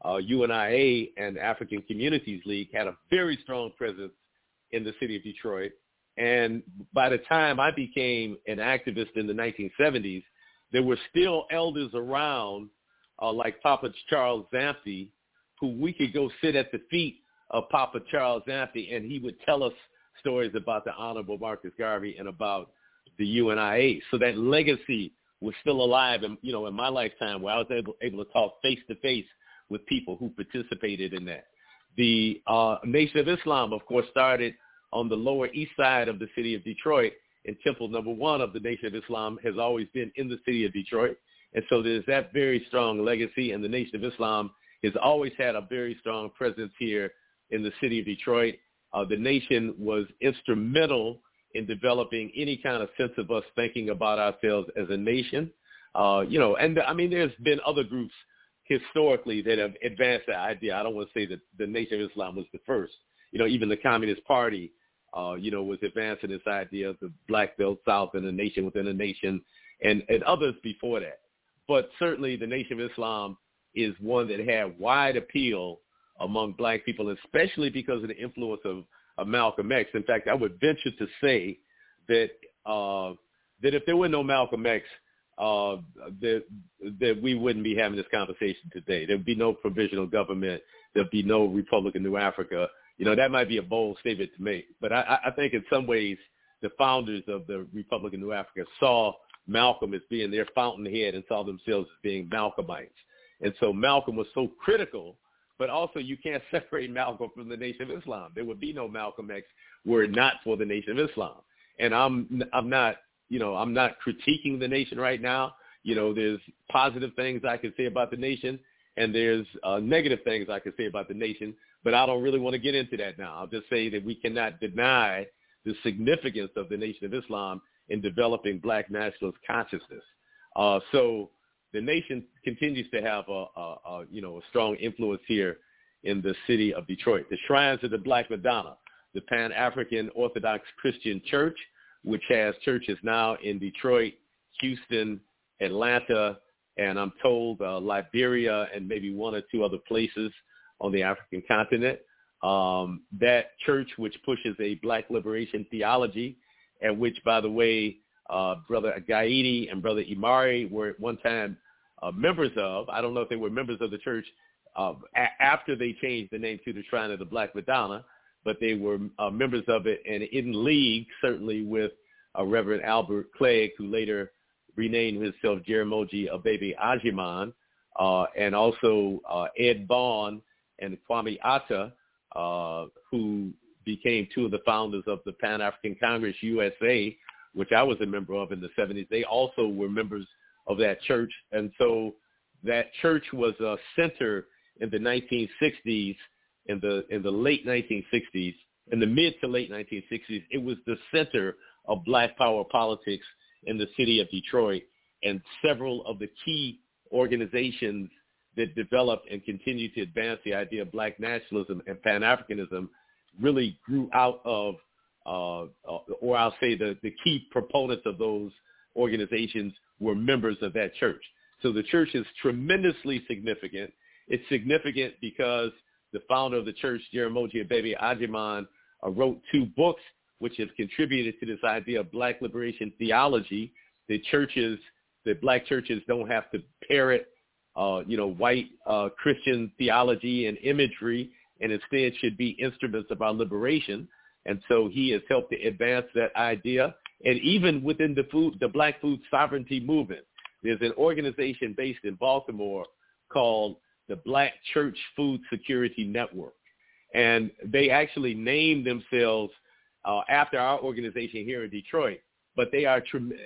UNIA and African Communities League had a very strong presence in the city of Detroit. And by the time I became an activist in the 1970s, there were still elders around like Papa Charles Zamfte, who we could go sit at the feet of Papa Charles Zamfte, and he would tell us stories about the Honorable Marcus Garvey and about the UNIA. So that legacy was still alive, and in my lifetime, where I was able to talk face to face with people who participated in that. The Nation of Islam, of course, started on the Lower East Side of the city of Detroit, and Temple number 1 of the Nation of Islam has always been in the city of Detroit. And so there's that very strong legacy, and the Nation of Islam has always had a very strong presence here in the city of Detroit. The Nation was instrumental in developing any kind of sense of us thinking about ourselves as a nation. And I mean, there's been other groups historically that have advanced that idea. I don't want to say that the Nation of Islam was the first. Even the Communist Party, was advancing this idea of the Black Belt South and a nation within a nation, and others before that. But certainly the Nation of Islam is one that had wide appeal among black people, especially because of the influence of Malcolm X. In fact, I would venture to say that if there were no Malcolm X, that we wouldn't be having this conversation today. There'd be no provisional government. There'd be no Republic of New Africa. That might be a bold statement to make, but I think in some ways the founders of the Republic of New Africa saw Malcolm as being their fountainhead and saw themselves as being Malcolmites. And so Malcolm was so critical, but also you can't separate Malcolm from the Nation of Islam. There would be no Malcolm X were it not for the Nation of Islam. And I'm not critiquing the Nation right now. There's positive things I can say about the Nation, and there's negative things I can say about the Nation, but I don't really want to get into that now. I'll just say that we cannot deny the significance of the Nation of Islam in developing black nationalist consciousness. So the Nation continues to have a strong influence here in the city of Detroit. The Shrines of the Black Madonna, the Pan-African Orthodox Christian Church, which has churches now in Detroit, Houston, Atlanta, and I'm told Liberia and maybe one or two other places on the African continent. That church, which pushes a black liberation theology, and which, by the way, Brother Gaidi and Brother Imari were at one time members of. I don't know if they were members of the church after they changed the name to the Shrine of the Black Madonna, but they were members of it and in league, certainly, with Reverend Albert Clegg, who later renamed himself Jeramogi Abebe Ajiman, and also Ed Vaughn and Kwame Atta, who became two of the founders of the Pan-African Congress USA, which I was a member of in the 70s. They also were members of that church. And so that church was a center in the 1960s, in the late 1960s, in the mid to late 1960s. It was the center of Black power politics in the city of Detroit. And several of the key organizations that developed and continued to advance the idea of Black nationalism and Pan-Africanism really grew out of, or I'll say the key proponents of those organizations were members of that church. So the church is tremendously significant. It's significant because the founder of the church, Jaramogi Abebe Ajiman, wrote 2 books which have contributed to this idea of Black liberation theology. The Black churches don't have to parrot, white Christian theology and imagery, and instead should be instruments of our liberation. And so he has helped to advance that idea. And even within the Black food sovereignty movement, there's an organization based in Baltimore called the Black Church Food Security Network. And they actually named themselves after our organization here in Detroit, but they are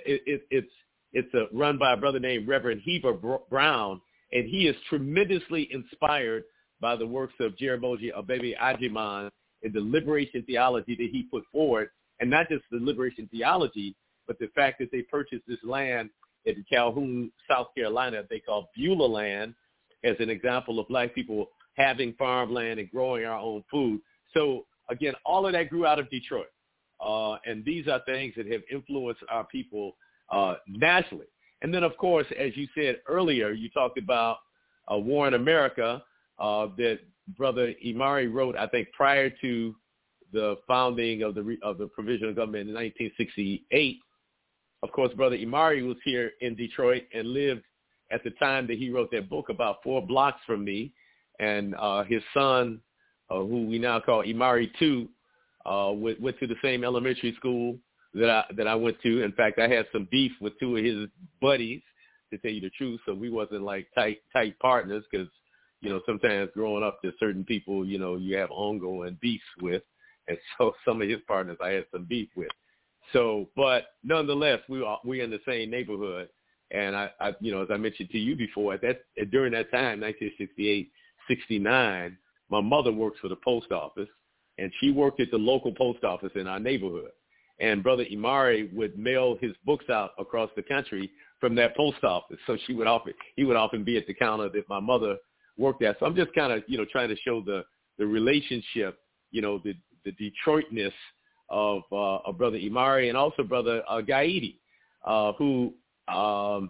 it's run by a brother named Reverend Heber Brown, and he is tremendously inspired by the works of Jaramogi Abebe Ajiman and the liberation theology that he put forward, and not just the liberation theology, but the fact that they purchased this land in Calhoun, South Carolina, they call Beulah land, as an example of Black people having farmland and growing our own food. So again, all of that grew out of Detroit. And these are things that have influenced our people nationally. And then, of course, as you said earlier, you talked about War in America that Brother Imari wrote, I think, prior to the founding of the provisional government in 1968. Of course, Brother Imari was here in Detroit and lived at the time that he wrote that book about 4 blocks from me. And his son, who we now call Imari II, went to the same elementary school that I went to. In fact, I had some beef with 2 of his buddies, to tell you the truth. So we wasn't like tight partners because, sometimes growing up, there's certain people, you have ongoing beefs with. And so some of his partners I had some beef with. So, but nonetheless, we're in the same neighborhood. And I as I mentioned to you before, during that time, 1968, 69, my mother works for the post office, and she worked at the local post office in our neighborhood. And Brother Imari would mail his books out across the country from that post office. So he would often be at the counter that my mother worked at. So I'm just kind of, trying to show the relationship, the Detroitness of Brother Imari and also Brother Gaidi, who I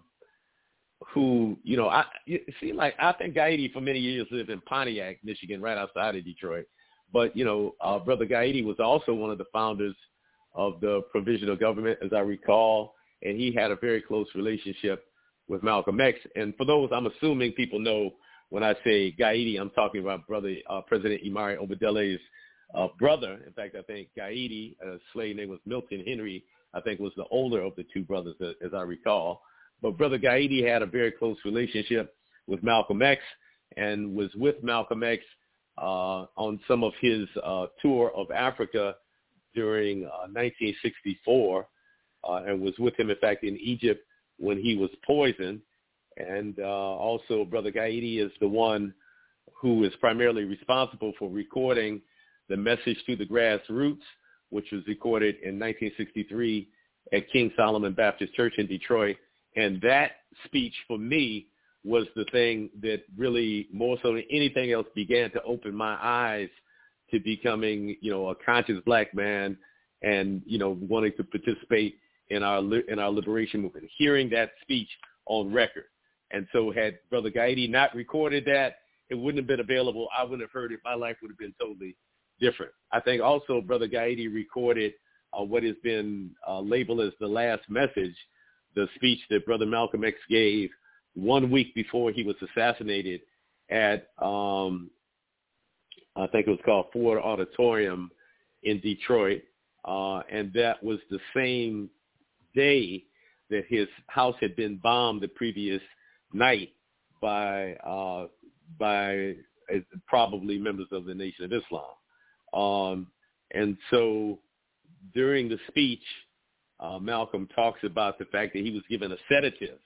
think Gaidi for many years lived in Pontiac, Michigan, right outside of Detroit. But, Brother Gaidi was also one of the founders of the provisional government, as I recall, and he had a very close relationship with Malcolm X. And for those, I'm assuming people know when I say Gaidi, I'm talking about President Imari Obadele's brother. In fact, I think Gaidi, a slave name was Milton Henry, I think was the older of the 2 brothers, as I recall. But Brother Gaidi had a very close relationship with Malcolm X and was with Malcolm X on some of his tour of Africa during 1964 and was with him, in fact, in Egypt when he was poisoned. And also Brother Gaidi is the one who is primarily responsible for recording the Message to the Grassroots, which was recorded in 1963 at King Solomon Baptist Church in Detroit. And that speech for me was the thing that really, more so than anything else, began to open my eyes to becoming, a conscious Black man and, wanting to participate in our liberation movement, hearing that speech on record. And so had Brother Gaidi not recorded that, it wouldn't have been available. I wouldn't have heard it. My life would have been totally different. I think also Brother Gaidi recorded what has been labeled as the last message, the speech that Brother Malcolm X gave 1 week before he was assassinated at, I think it was called Ford Auditorium in Detroit. And that was the same day that his house had been bombed the previous night by probably members of the Nation of Islam. And so during the speech, Malcolm talks about the fact that he was given a sedative.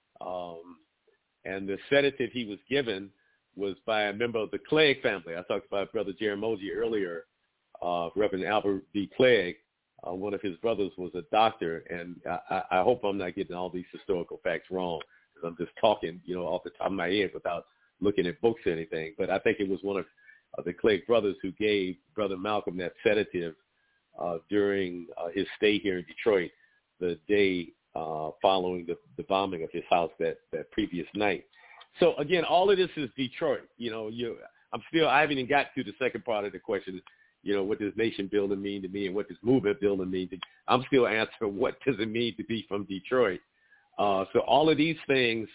And the sedative he was given was by a member of the Clegg family. I talked about Brother Jaramogi earlier, Reverend Albert B. Clegg. One of his brothers was a doctor, and I hope I'm not getting all these historical facts wrong, because I'm just talking, off the top of my head without looking at books or anything. But I think it was one of the Clegg brothers who gave Brother Malcolm that sedative during his stay here in Detroit the day following the bombing of his house that previous night. So, again, all of this is Detroit. I haven't even got to the second part of the question, what does nation building mean to me and what does movement building mean to me? I'm still answering what does it mean to be from Detroit. So all of these things,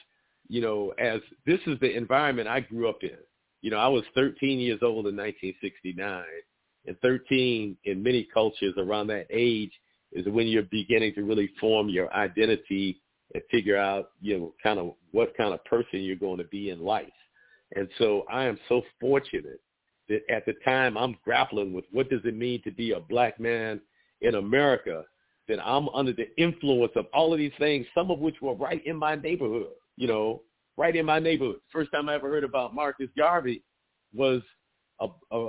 as this is the environment I grew up in. I was 13 years old in 1969, and 13 in many cultures around that age is when you're beginning to really form your identity and figure out, kind of what kind of person you're going to be in life. And so I am so fortunate that at the time I'm grappling with what does it mean to be a black man in America, that I'm under the influence of all of these things, some of which were right in my neighborhood, right in my neighborhood. First time I ever heard about Marcus Garvey was a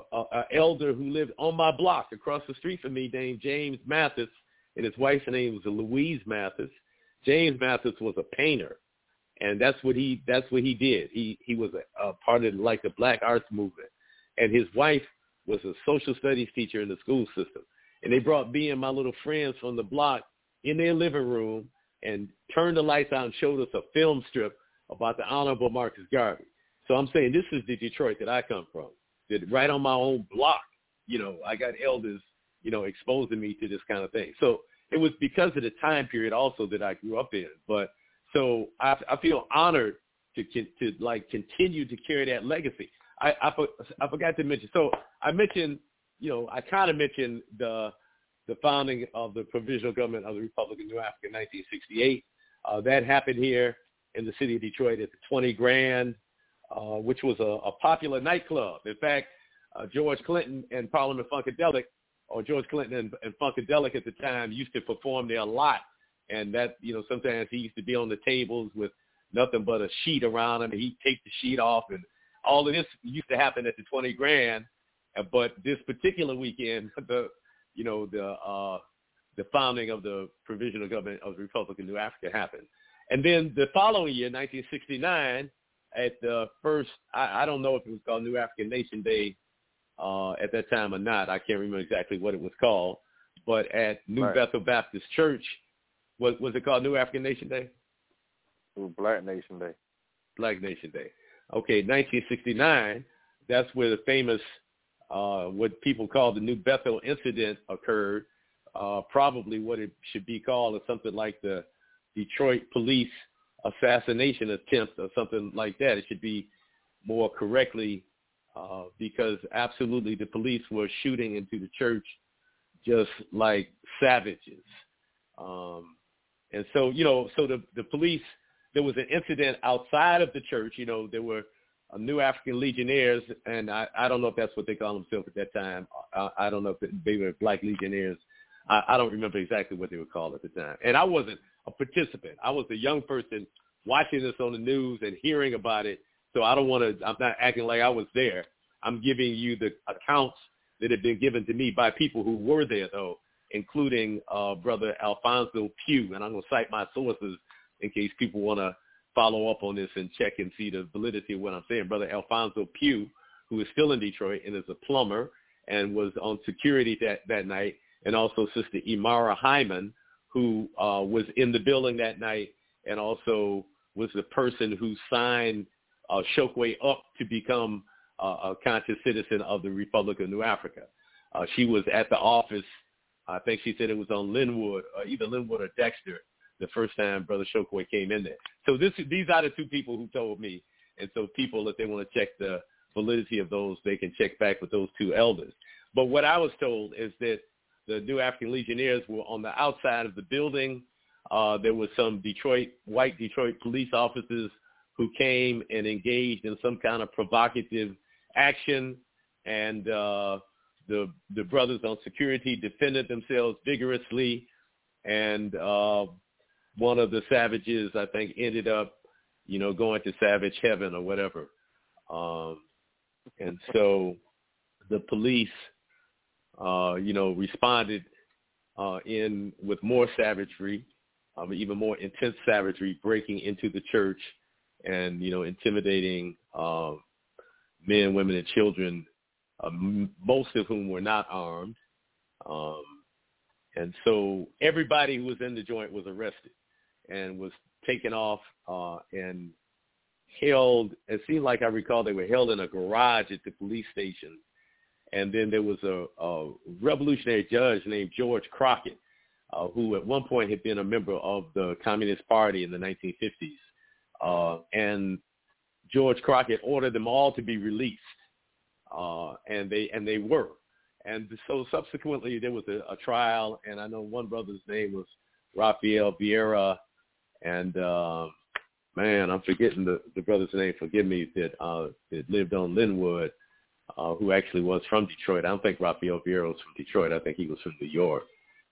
elder who lived on my block across the street from me named James Mathis, and his wife's name was Louise Mathis. James Mathis was a painter, and that's what he did. He was a part of the Black Arts Movement, and his wife was a social studies teacher in the school system. And they brought me and my little friends from the block in their living room and turned the lights out and showed us a film strip about the Honorable Marcus Garvey. So I'm saying this is the Detroit that I come from. That right on my own block, I got elders, exposing me to this kind of thing. So it was because of the time period also that I grew up in. But so I feel honored to continue to carry that legacy. I forgot to mention. So I mentioned, I kind of mentioned the founding of the Provisional Government of the Republic of New Africa in 1968. That happened here in the city of Detroit at the 20 Grand, which was a popular nightclub. In fact, George Clinton and Parliament Funkadelic, or George Clinton and Funkadelic at the time, used to perform there a lot. And that, sometimes he used to be on the tables with nothing but a sheet around him, and he'd take the sheet off, and all of this used to happen at the 20 Grand. But this particular weekend, the founding of the Provisional Government of the Republic of New Africa happened. And then the following year, 1969, at the first, I don't know if it was called New African Nation Day at that time or not. I can't remember exactly what it was called. But at New Bethel Baptist Church, was it called New African Nation Day? It was Black Nation Day. Black Nation Day. Okay, 1969, that's where the famous, what people call the New Bethel incident occurred. Probably what it should be called is something like the Detroit police assassination attempt or something like that. It should be more correctly because absolutely the police were shooting into the church just like savages. And so, so the police, there was an incident outside of the church. There were New African Legionnaires, and I don't know if that's what they call themselves at that time. I don't know if they were Black Legionnaires. I don't remember exactly what they were called at the time. And I wasn't a participant. I was a young person watching this on the news and hearing about it. So I'm not acting like I was there. I'm giving you the accounts that have been given to me by people who were there, though, including Brother Alfonso Pugh. And I'm going to cite my sources in case people want to follow up on this and check and see the validity of what I'm saying. Brother Alfonso Pugh, who is still in Detroit and is a plumber and was on security that night, and also Sister Imara Hyman, who was in the building that night and also was the person who signed Chokwe up to become a conscious citizen of the Republic of New Africa. She was at the office. I think she said it was on Linwood, either Linwood or Dexter, the first time Brother Chokwe came in there. So these are the two people who told me. And so people, if they want to check the validity of those, they can check back with those two elders. But what I was told is that the New African Legionnaires were on the outside of the building. There were some white Detroit police officers who came and engaged in some kind of provocative action. And the brothers on security defended themselves vigorously, and one of the savages, I think, ended up, going to savage heaven or whatever. And so the police, responded with more savagery, even more intense savagery, breaking into the church and, intimidating men, women, and children, most of whom were not armed. And so everybody who was in the joint was arrested and was taken off and held. It seemed like I recall they were held in a garage at the police station. And then there was a revolutionary judge named George Crockett, who at one point had been a member of the Communist Party in the 1950s. And George Crockett ordered them all to be released, and they were. And so subsequently there was a trial, and I know one brother's name was Rafael Vieira, and I'm forgetting the brother's name. Forgive me, that lived on Linwood, who actually was from Detroit. I don't think Rafael Vieira was from Detroit. I think he was from New York.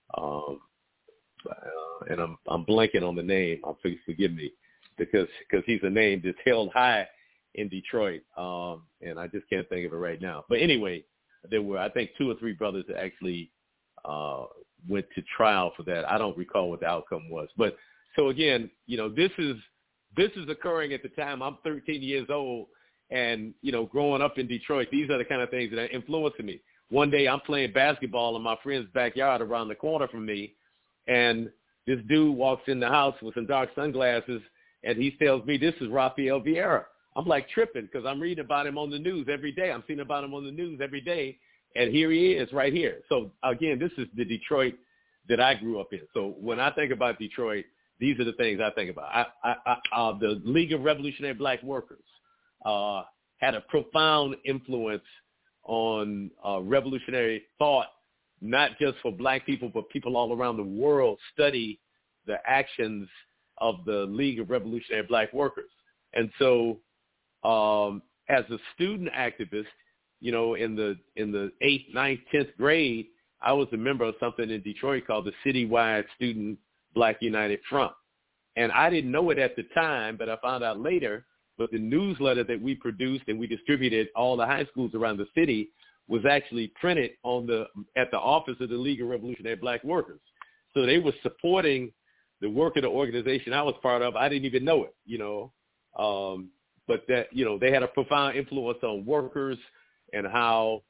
And I'm blanking on the name. Forgive me, because he's a name that's held high in Detroit, and I just can't think of it right now. But anyway, there were, I think, 2 or 3 brothers that actually went to trial for that. I don't recall what the outcome was. But so again, this is occurring at the time I'm 13 years old, and growing up in Detroit, these are the kind of things that are influencing me. One day I'm playing basketball in my friend's backyard around the corner from me, and this dude walks in the house with some dark sunglasses, and he tells me, "This is Rafael Vieira." I'm like tripping because I'm reading about him on the news every day. I'm seeing about him on the news every day, and here he is right here. So, again, this is the Detroit that I grew up in. So when I think about Detroit, these are the things I think about. The League of Revolutionary Black Workers had a profound influence on revolutionary thought, not just for black people, but people all around the world study the actions of the League of Revolutionary Black Workers. And so as a student activist, in the 8th, 9th, 10th grade, I was a member of something in Detroit called the Citywide Student Black United Front. And I didn't know it at the time, but I found out later. But the newsletter that we produced and we distributed all the high schools around the city was actually printed at the office of the League of Revolutionary Black Workers. So they were supporting the work of the organization I was part of. I didn't even know it, but that, they had a profound influence on workers and how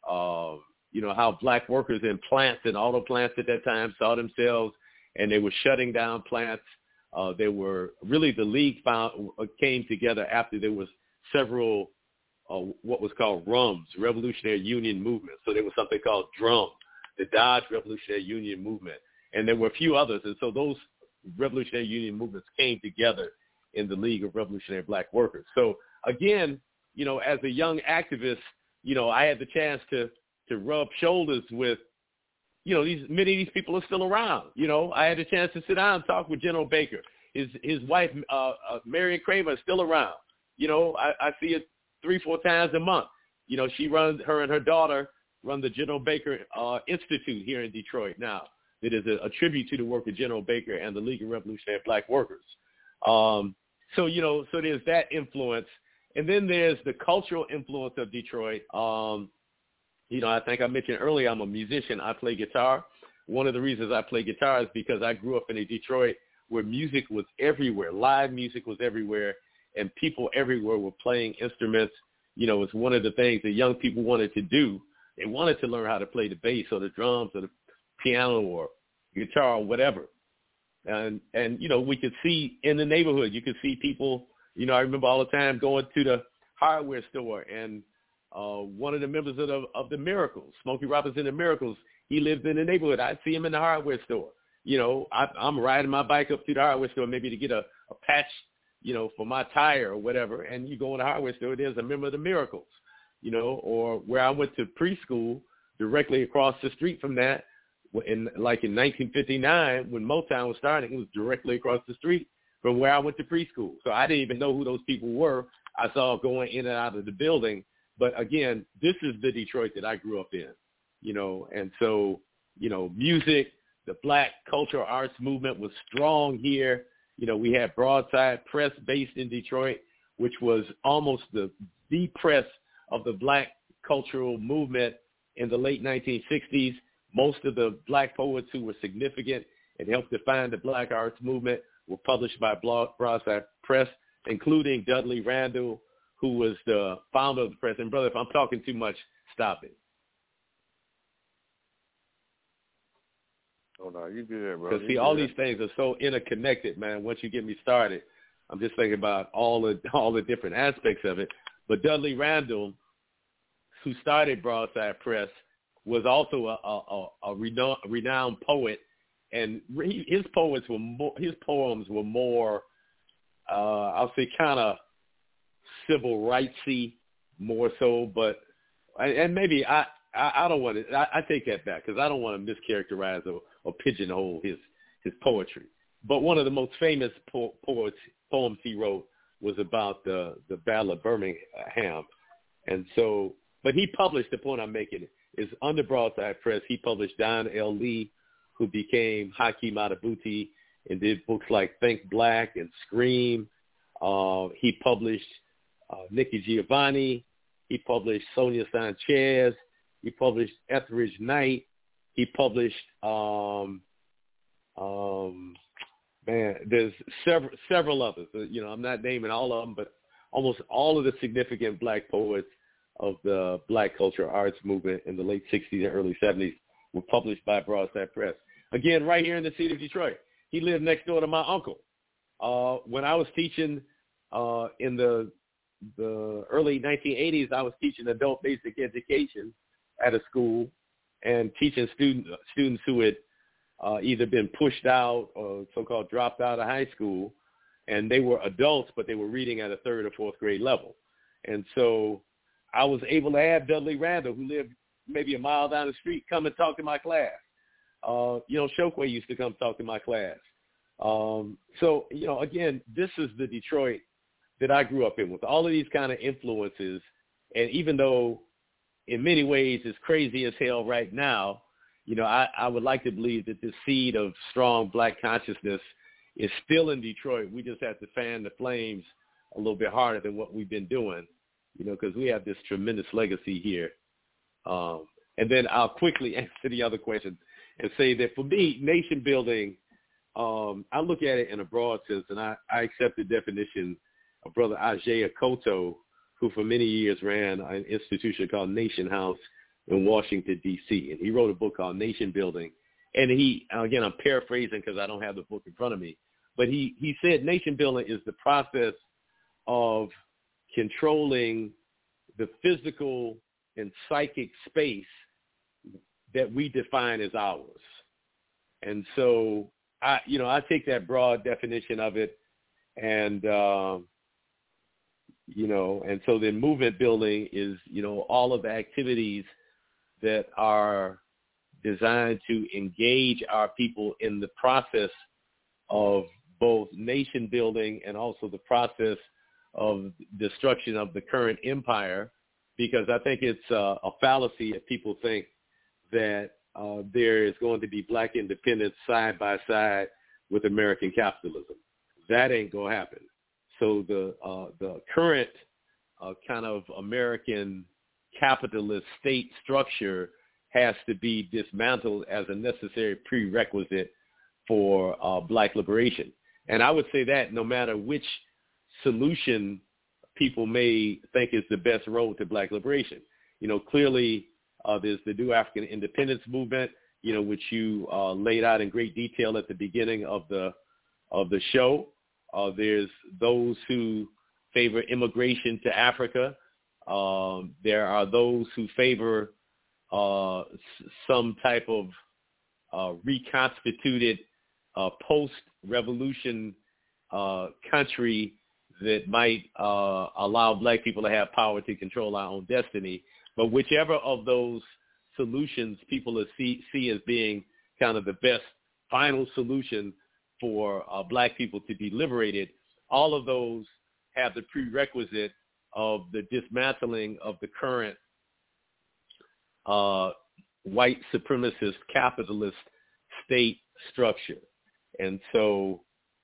black workers in plants and auto plants at that time saw themselves, and they were shutting down plants. They were really, the League came together after there was several what was called RUMs, Revolutionary Union Movement. So there was something called DRUM, the Dodge Revolutionary Union Movement, and there were a few others. And so those Revolutionary Union movements came together in the League of Revolutionary Black Workers. So again, as a young activist, I had the chance to rub shoulders with, many of these people are still around. I had a chance to sit down and talk with General Baker. His wife, Marion Craver, is still around. I see it 3-4 times a month. Her and her daughter run the General Baker Institute here in Detroit now. It is a tribute to the work of General Baker and the League of Revolutionary Black Workers. So there's that influence. And then there's the cultural influence of Detroit. I think I mentioned earlier, I'm a musician. I play guitar. One of the reasons I play guitar is because I grew up in Detroit where music was everywhere. Live music was everywhere, and people everywhere were playing instruments. It's one of the things that young people wanted to do. They wanted to learn how to play the bass or the drums or the piano or guitar or whatever. And we could see in the neighborhood, you could see people, I remember all the time going to the hardware store, and one of the members of the Miracles, Smokey Robinson and the Miracles, he lived in the neighborhood. I'd see him in the hardware store. I'm riding my bike up to the hardware store maybe to get a patch, for my tire or whatever, and you go in the hardware store, there's a member of the Miracles, or where I went to preschool directly across the street from that, in 1959, when Motown was starting, it was directly across the street from where I went to preschool. So I didn't even know who those people were. I saw going in and out of the building. But again, this is the Detroit that I grew up in. and so, music, the Black cultural arts movement was strong here. We had Broadside Press based in Detroit, which was almost the press of the Black cultural movement in the late 1960s. Most of the Black poets who were significant and helped define the Black arts movement were published by Broadside Press, including Dudley Randall, who was the founder of the press. And, brother, if I'm talking too much, stop it. Oh, no, you good, bro. Because, see, all these things are so interconnected, man. Once you get me started, I'm just thinking about all the different aspects of it. But Dudley Randall, who started Broadside Press, was also a renowned poet, and his poems were more, I'll say, kind of civil rightsy, more so. But and maybe I don't want to. I take that back because I don't want to mischaracterize or pigeonhole his poetry. But one of the most famous poems he wrote was about the Battle of Birmingham, and so. But he published, the point I'm making is under Broadside Press, he published Don L. Lee, who became Haki Madhubuti and did books like Think Black and Scream. He published Nikki Giovanni. He published Sonia Sanchez. He published Etheridge Knight. He published, there's several others. I'm not naming all of them, but almost all of the significant Black poets of the Black cultural arts movement in the late 60s and early 70s were published by Broadside Press. Again, right here in the city of Detroit. He lived next door to my uncle. When I was teaching in the early 1980s, I was teaching adult basic education at a school and teaching students who had either been pushed out or so-called dropped out of high school, and they were adults, but they were reading at a third or fourth grade level. And so I was able to have Dudley Randall, who lived maybe a mile down the street, come and talk to my class. Chokwe used to come talk to my class. So, again, this is the Detroit that I grew up in with all of these kind of influences. And even though in many ways it's crazy as hell right now, I would like to believe that the seed of strong Black consciousness is still in Detroit. We just have to fan the flames a little bit harder than what we've been doing, because we have this tremendous legacy here. And then I'll quickly answer the other question and say that for me, nation building, I look at it in a broad sense, and I accept the definition of Brother Ajay Akoto, who for many years ran an institution called Nation House in Washington, D.C. And he wrote a book called Nation Building. And again, I'm paraphrasing because I don't have the book in front of me, but he said nation building is the process of controlling the physical and psychic space that we define as ours. And so I take that broad definition of it, and and so then movement building is, all of the activities that are designed to engage our people in the process of both nation building and also the process of destruction of the current empire, because I think it's a fallacy if people think that there is going to be Black independence side by side with American capitalism. That ain't going to happen. So the current kind of American capitalist state structure has to be dismantled as a necessary prerequisite for Black liberation. And I would say that no matter which solution people may think is the best road to Black liberation. Clearly there's the New African Independence Movement, which you laid out in great detail at the beginning of the show. There's those who favor immigration to Africa. There are those who favor some type of reconstituted post-revolution country that might allow Black people to have power to control our own destiny. But whichever of those solutions people see as being kind of the best final solution for Black people to be liberated, all of those have the prerequisite of the dismantling of the current white supremacist capitalist state structure. And so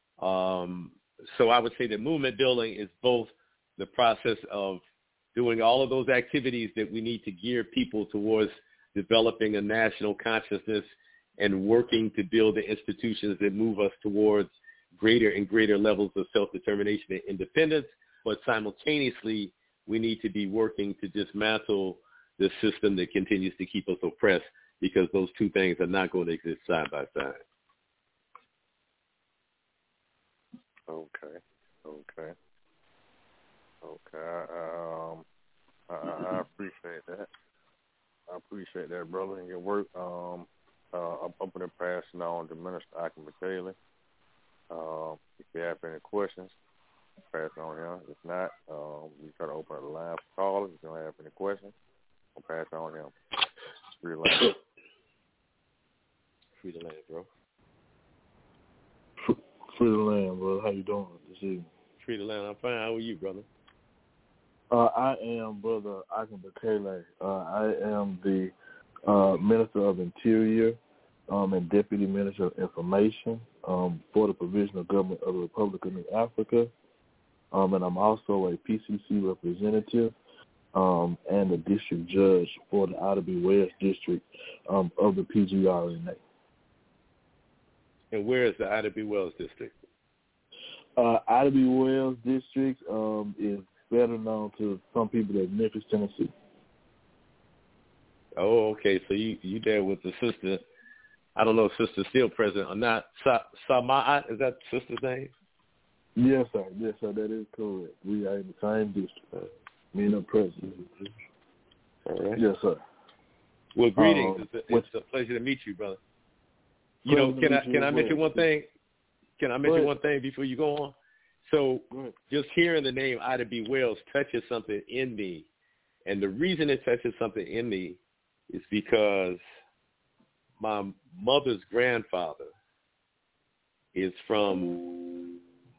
I would say that movement building is both the process of doing all of those activities that we need to gear people towards developing a national consciousness and working to build the institutions that move us towards greater and greater levels of self-determination and independence. But simultaneously, we need to be working to dismantle the system that continues to keep us oppressed, because those two things are not going to exist side by side. Okay. I appreciate that. I appreciate that, brother, and your work. I'm going to pass it on to Minister Akim McKaylee. If you have any questions, pass it on him. If not, we try to open up the line for callers. If you don't have any questions, we'll pass it on him. Free the line. Free the land, bro. Free the land, brother. How you doing this evening? Free the land. I'm fine. How are you, brother? I am Brother Akim McKaylee. I am the Minister of Interior and Deputy Minister of Information for the Provisional Government of the Republic of New Africa. And I'm also a PCC representative and a district judge for the Ida B. Wells district of the PGRNA. And where is the Ida B. Wells district? Ida B. Wells district is better known to some people as Memphis, Tennessee. Oh, okay. So you there with the sister? I don't know if sister's still present or not. Sama'at, is that sister's name? Yes, sir. That is correct. We are in the same district. Me and her president. All right. Yes, sir. Well, greetings. It's a pleasure to meet you, brother. You know, can I mention one thing? Can I mention one thing before you go on? So just hearing the name Ida B. Wells touches something in me. And the reason it touches something in me is because my mother's grandfather is from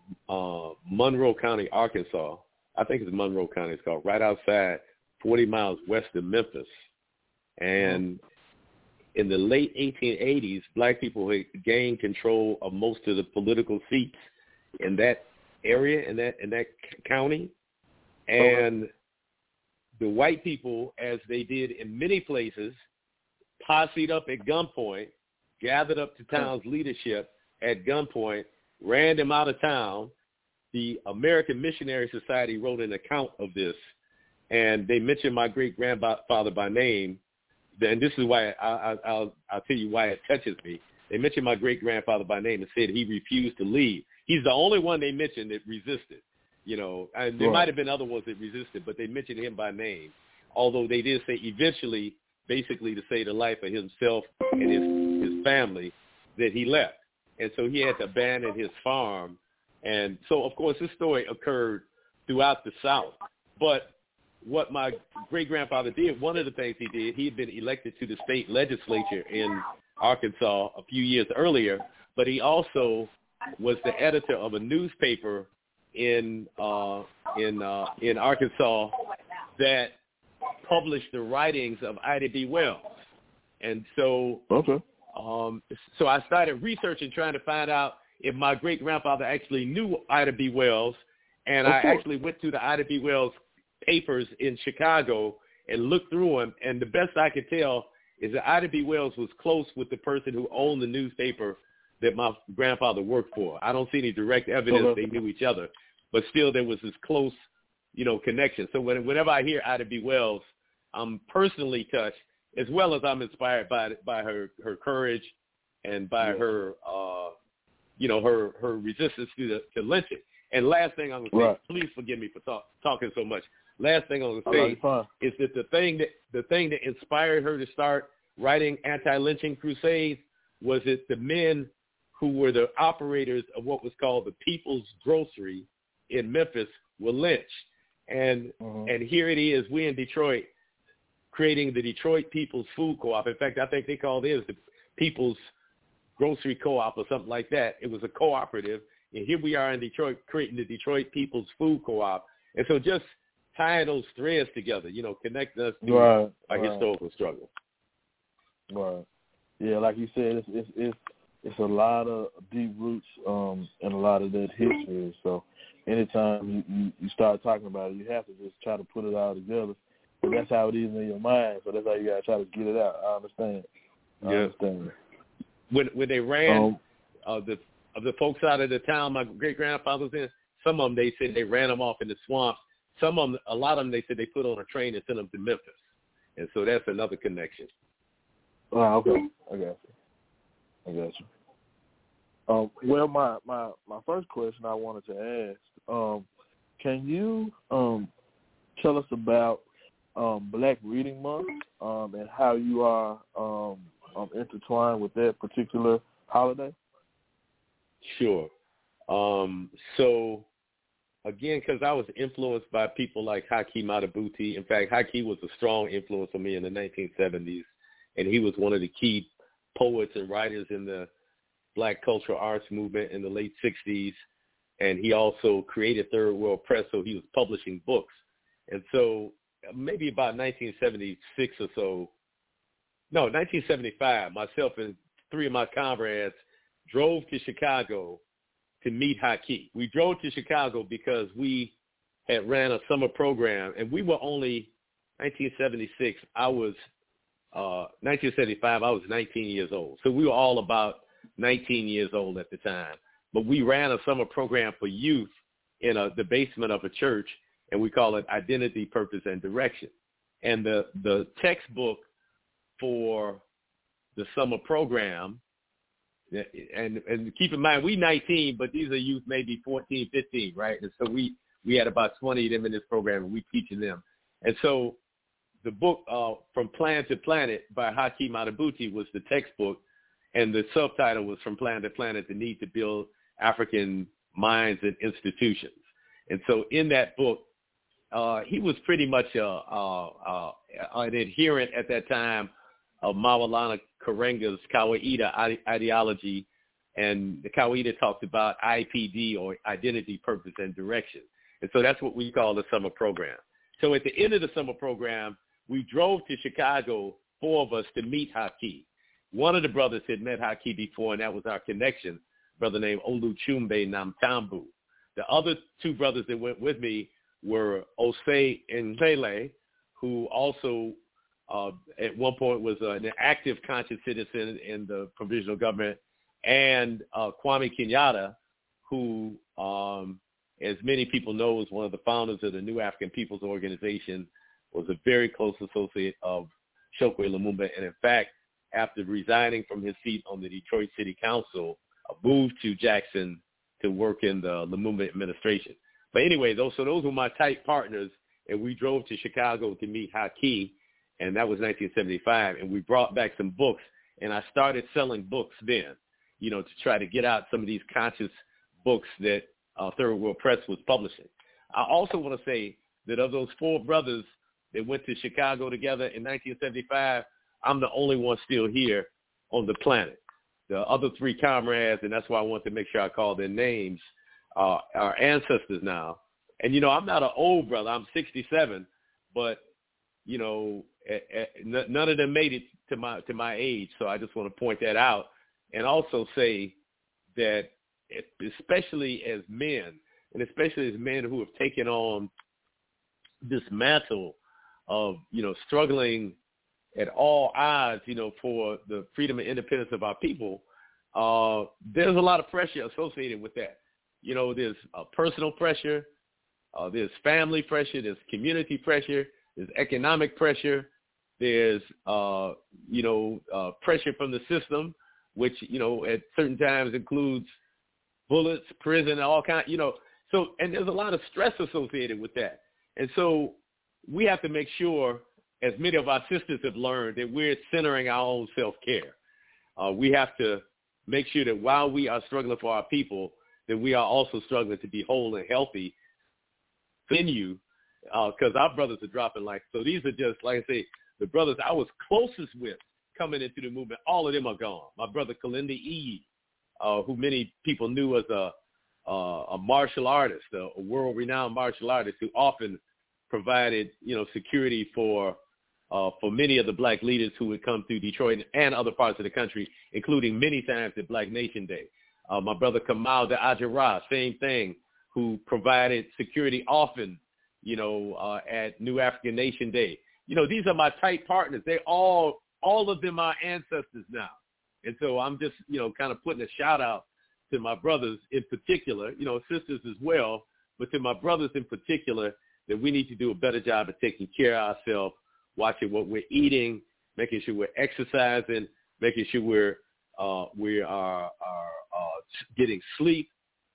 Monroe County, Arkansas. I think it's Monroe County. It's called, right outside, 40 miles west of Memphis. And in the late 1880s, black people had gained control of most of the political seats in that area, in that county. And the white people, as they did in many places, posseed up at gunpoint, gathered up the town's leadership at gunpoint, ran them out of town. The American Missionary Society wrote an account of this, and they mentioned my great-grandfather by name. And this is why I'll tell you why it touches me. They mentioned my great-grandfather by name and said he refused to leave. He's the only one they mentioned that resisted. You know, and there might have been other ones that resisted, but they mentioned him by name. Although they did say eventually, basically to save the life of himself and his family, that he left. And so he had to abandon his farm. And so, of course, this story occurred throughout the South. But what my great-grandfather did, one of the things he did, he had been elected to the state legislature in Arkansas a few years earlier, but he also was the editor of a newspaper in Arkansas that published the writings of Ida B. Wells. And so so I started researching, trying to find out if my great-grandfather actually knew Ida B. Wells, and I actually went to the Ida B. Wells papers in Chicago and looked through them, and the best I could tell is that Ida B. Wells was close with the person who owned the newspaper that my grandfather worked for. I don't see any direct evidence they knew each other, but still there was this close, connection. So whenever I hear Ida B. Wells, I'm personally touched, as well as I'm inspired by her courage and by her, her resistance to lynching. And last thing I'm going to say, please forgive me for talking so much. Last thing I'm going to say is that the thing that inspired her to start writing anti-lynching crusades was that the men who were the operators of what was called the People's Grocery in Memphis were lynched. And here it is, we in Detroit, creating the Detroit People's Food Co-op. In fact, I think they called it the People's Grocery Co-op or something like that. It was a cooperative. And here we are in Detroit creating the Detroit People's Food Co-op. And so just tying those threads together, connecting us to our historical struggle. Right. Yeah, like you said, it's a lot of deep roots and a lot of that history. So anytime you start talking about it, you have to just try to put it all together. But that's how it is in your mind. So that's how you got to try to get it out. I understand. Understand. When they ran the folks out of the town my great-grandfather was in, some of them, they said they ran them off in the swamps. Some of them, a lot of them, they said they put on a train and sent them to Memphis. And so that's another connection. Oh, okay. I got you. Well, my first question I wanted to ask, can you tell us about Black Reading Month and how you are intertwined with that particular holiday? Sure. So, again, because I was influenced by people like Haki Madhubuti. In fact, Haki was a strong influence on me in the 1970s, and he was one of the key poets and writers in the Black cultural arts movement in the late 60s, and he also created Third World Press, so he was publishing books. And so maybe about 1976 or so, 1975, myself and three of my comrades drove to Chicago to meet Haki. We drove to Chicago because we had ran a summer program, and we were only 1976. 1975, I was 19 years old. So we were all about 19 years old at the time. But we ran a summer program for youth in the basement of a church, and we call it Identity, Purpose, and Direction. And the textbook for the summer program, and keep in mind, we 19, but these are youth maybe 14, 15, right? And so we had about 20 of them in this program, and we teaching them. And so the book, From Planet to Planet by Haki Madhubuti, was the textbook, and the subtitle was From Planet to Planet, the Need to Build African Minds and Institutions. And so in that book, he was pretty much an adherent at that time of Maulana Karenga's Kawaida ideology, and the Kawaida talked about IPD, or Identity, Purpose, and Direction. And so that's what we call the summer program. So at the end of the summer program, we drove to Chicago, four of us, to meet Haki. One of the brothers had met Haki before, and that was our connection, a brother named Oluchumbe Namtambu. The other two brothers that went with me were Osei Nlele, who also at one point was an active conscious citizen in the provisional government, and Kwame Kenyatta, who, as many people know, was one of the founders of the New African People's Organization, was a very close associate of Chokwe Lumumba, and in fact, after resigning from his seat on the Detroit City Council, moved to Jackson to work in the Lumumba administration. But anyway, those were my tight partners, and we drove to Chicago to meet Haki, and that was 1975, and we brought back some books, and I started selling books then, to try to get out some of these conscious books that Third World Press was publishing. I also want to say that of those four brothers that went to Chicago together in 1975, I'm the only one still here on the planet. The other three comrades, and that's why I want to make sure I call their names, are ancestors now. And, I'm not an old brother. I'm 67, but, none of them made it to my age. So I just want to point that out, and also say that especially as men, and especially as men who have taken on this mantle of, struggling at all odds, for the freedom and independence of our people, there's a lot of pressure associated with that. There's personal pressure, there's family pressure, there's community pressure, there's economic pressure, there's, pressure from the system, which, at certain times includes bullets, prison, all kinds, so, and there's a lot of stress associated with that. And so we have to make sure, as many of our sisters have learned, that we're centering our own self-care. We have to make sure that while we are struggling for our people, that we are also struggling to be whole and healthy in you, because our brothers are dropping life. So these are just, like I say, the brothers I was closest with coming into the movement. All of them are gone. My brother Kalinde E., who many people knew as a martial artist, a world-renowned martial artist who often provided, security for for many of the black leaders who had come through Detroit and other parts of the country, including many times at Black Nation Day. My brother Kamal de Ajara, same thing, who provided security often, at New African Nation Day. These are my tight partners. They all of them are ancestors now. And so I'm just, kind of putting a shout out to my brothers in particular, sisters as well, but to my brothers in particular, that we need to do a better job of taking care of ourselves, watching what we're eating, making sure we're exercising, making sure we are getting sleep,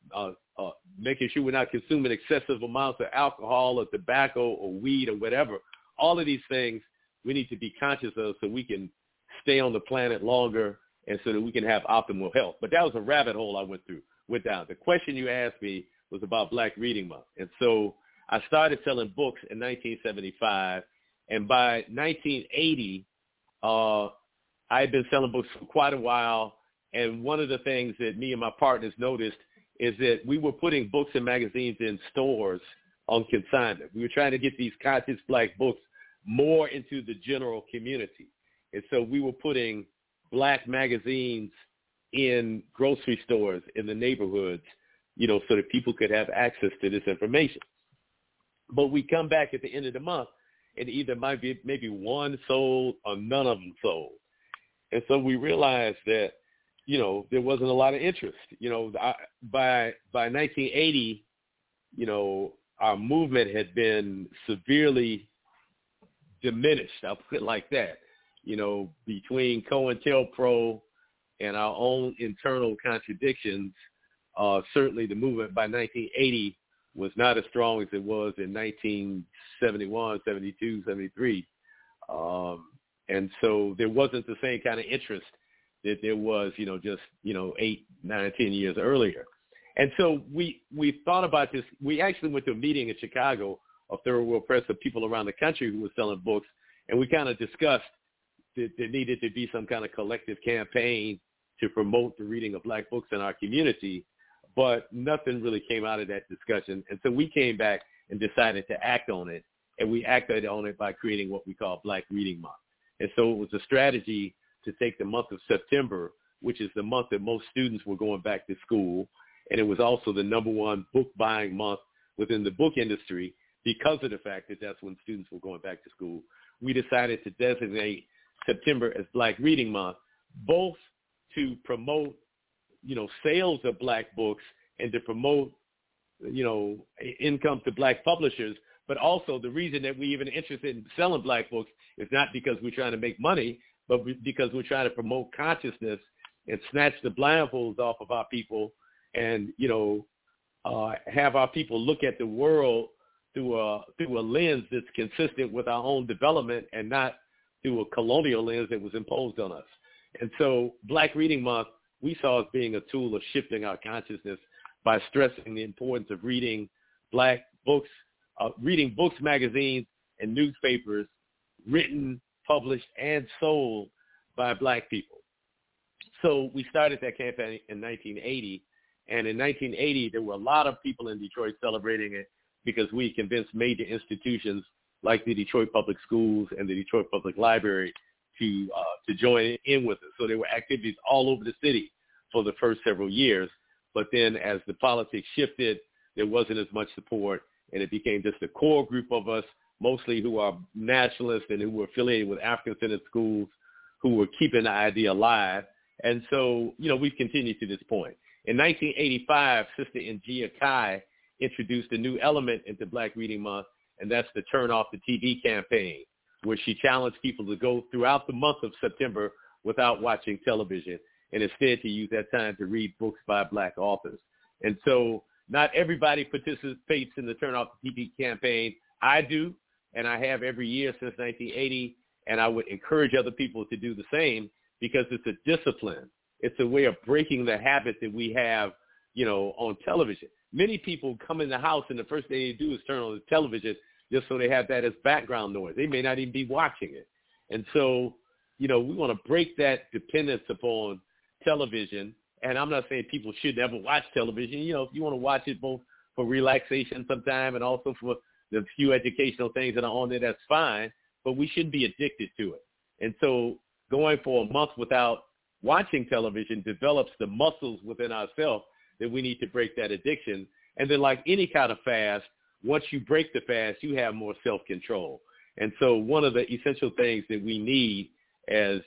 making sure we're not consuming excessive amounts of alcohol or tobacco or weed or whatever. All of these things we need to be conscious of so we can stay on the planet longer and so that we can have optimal health. But that was a rabbit hole I went down. The question you asked me was about Black Reading Month. And so I started selling books in 1975, and by 1980, I had been selling books for quite a while, and one of the things that me and my partners noticed is that we were putting books and magazines in stores on consignment. We were trying to get these conscious Black books more into the general community. And so we were putting Black magazines in grocery stores in the neighborhoods, so that people could have access to this information. But we come back at the end of the month, and either might be maybe one sold or none of them sold. And so we realized that, there wasn't a lot of interest. By 1980, our movement had been severely diminished. I'll put it like that. Between COINTELPRO and our own internal contradictions, certainly the movement by 1980 was not as strong as it was in 1971, 72, 73. And so there wasn't the same kind of interest that there was, just 8, 9, 10 years earlier. And so we thought about this. We actually went to a meeting in Chicago of Third World Press of people around the country who were selling books, and we kind of discussed that there needed to be some kind of collective campaign to promote the reading of Black books in our community, but nothing really came out of that discussion. And so we came back and decided to act on it, and we acted on it by creating what we call Black Reading Month. And so it was a strategy to take the month of September, which is the month that most students were going back to school, and it was also the number one book buying month within the book industry because of the fact that that's when students were going back to school. We decided to designate September as Black Reading Month, both to promote, sales of Black books and to promote, income to Black publishers. But also the reason that we're even interested in selling Black books is not because we're trying to make money, but because we're trying to promote consciousness and snatch the blindfolds off of our people and, have our people look at the world through a lens that's consistent with our own development and not through a colonial lens that was imposed on us. And so Black Reading Month, we saw as being a tool of shifting our consciousness by stressing the importance of reading Black books, reading books, magazines, and newspapers written, published, and sold by Black people. So we started that campaign in 1980, and in 1980, there were a lot of people in Detroit celebrating it because we convinced major institutions like the Detroit Public Schools and the Detroit Public Library to join in with us. So there were activities all over the city for the first several years. But then as the politics shifted, there wasn't as much support, and it became just a core group of us, mostly who are nationalists and who were affiliated with African-centered schools, who were keeping the idea alive. And so, we've continued to this point. In 1985, Sister Njia Kai introduced a new element into Black Reading Month, and that's the Turn Off the TV campaign, where she challenged people to go throughout the month of September without watching television and instead to use that time to read books by Black authors. And so not everybody participates in the Turn Off the TV campaign. I do, and I have every year since 1980, and I would encourage other people to do the same because it's a discipline. It's a way of breaking the habit that we have, on television. Many people come in the house and the first thing they do is turn on the television just so they have that as background noise. They may not even be watching it. And so, we want to break that dependence upon television. And I'm not saying people should never watch television. If you want to watch it both for relaxation sometime and also for the few educational things that are on there, that's fine. but we shouldn't be addicted to it. And so going for a month without watching television develops the muscles within ourselves that we need to break that addiction. And then like any kind of fast, once you break the fast, you have more self-control. And so one of the essential things that we need as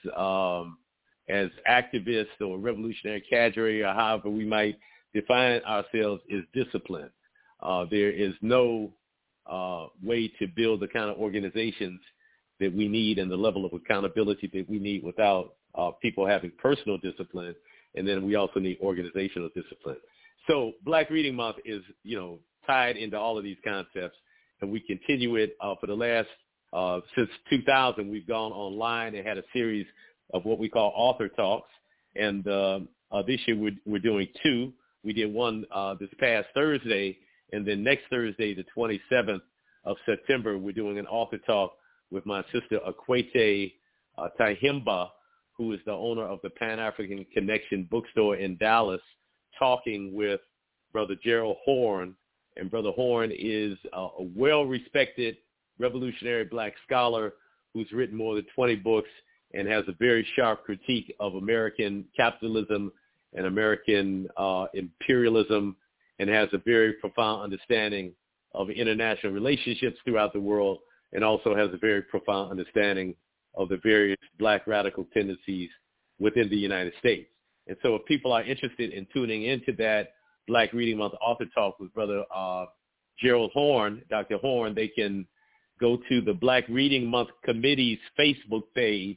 activists or revolutionary cadre or however we might define ourselves is discipline. There is no way to build the kind of organizations that we need and the level of accountability that we need without people having personal discipline, and then we also need organizational discipline. So Black Reading Month is, tied into all of these concepts, and we continue it for the last, since 2000, we've gone online and had a series of what we call author talks, and this year we're doing two. We did one this past Thursday, and then next Thursday, the 27th of September, we're doing an author talk with my sister Akwete Tahimba, who is the owner of the Pan-African Connection bookstore in Dallas, talking with Brother Gerald Horne. And Brother Horne is a well-respected revolutionary black scholar who's written more than 20 books and has a very sharp critique of American capitalism and American imperialism, and has a very profound understanding of international relationships throughout the world, and also has a very profound understanding of the various black radical tendencies within the United States. And so if people are interested in tuning into that Black Reading Month author talk with Brother Gerald Horne, Dr. Horne, they can go to the Black Reading Month Committee's Facebook page.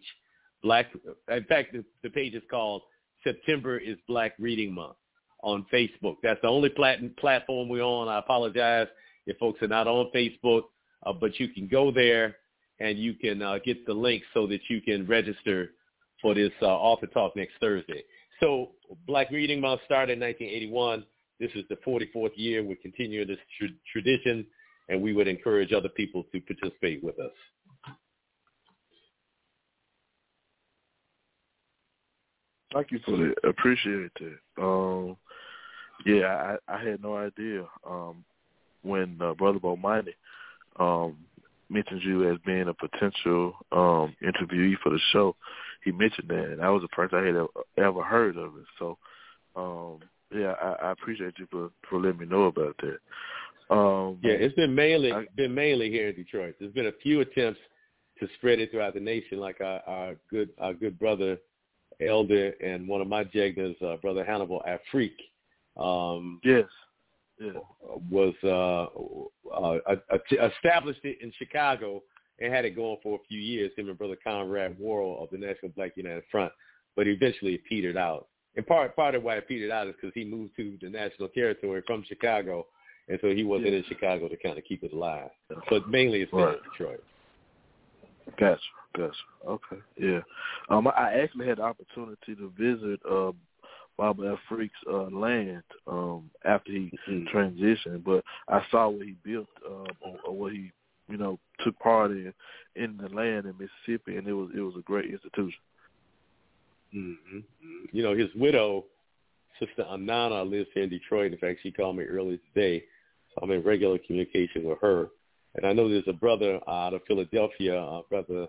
In fact, the page is called September is Black Reading Month on Facebook. That's the only platform we're on. I apologize if folks are not on Facebook, but you can go there and you can get the link so that you can register for this author talk next Thursday. So Black Reading Month started in 1981. This is the 44th year. We're continuing this tradition, and we would encourage other people to participate with us. Thank you for that. Appreciate that. I had no idea when Brother Bomani mentioned you as being a potential interviewee for the show. He mentioned that, and that was the first I had ever heard of it. So, I appreciate you for letting me know about that. It's been mainly here in Detroit. There's been a few attempts to spread it throughout the nation, like our good brother Elder and one of my jegnas, Brother Hannibal Afrique. Was established it in Chicago and had it going for a few years, him and Brother Conrad Worrell of the National Black United Front, but eventually it petered out. And part of why it petered out is because he moved to the national territory from Chicago, and so he wasn't in Chicago to kind of keep it alive. But mainly it's been in Detroit. Gotcha. Okay, yeah. I actually had the opportunity to visit Baba Afrique's land after he transitioned, but I saw what he built or what he took part in the land in Mississippi, and it was a great institution. Mm-hmm. His widow, Sister Anana, lives here in Detroit. In fact, she called me earlier today, so I'm in regular communication with her. And I know there's a brother out of Philadelphia, brother.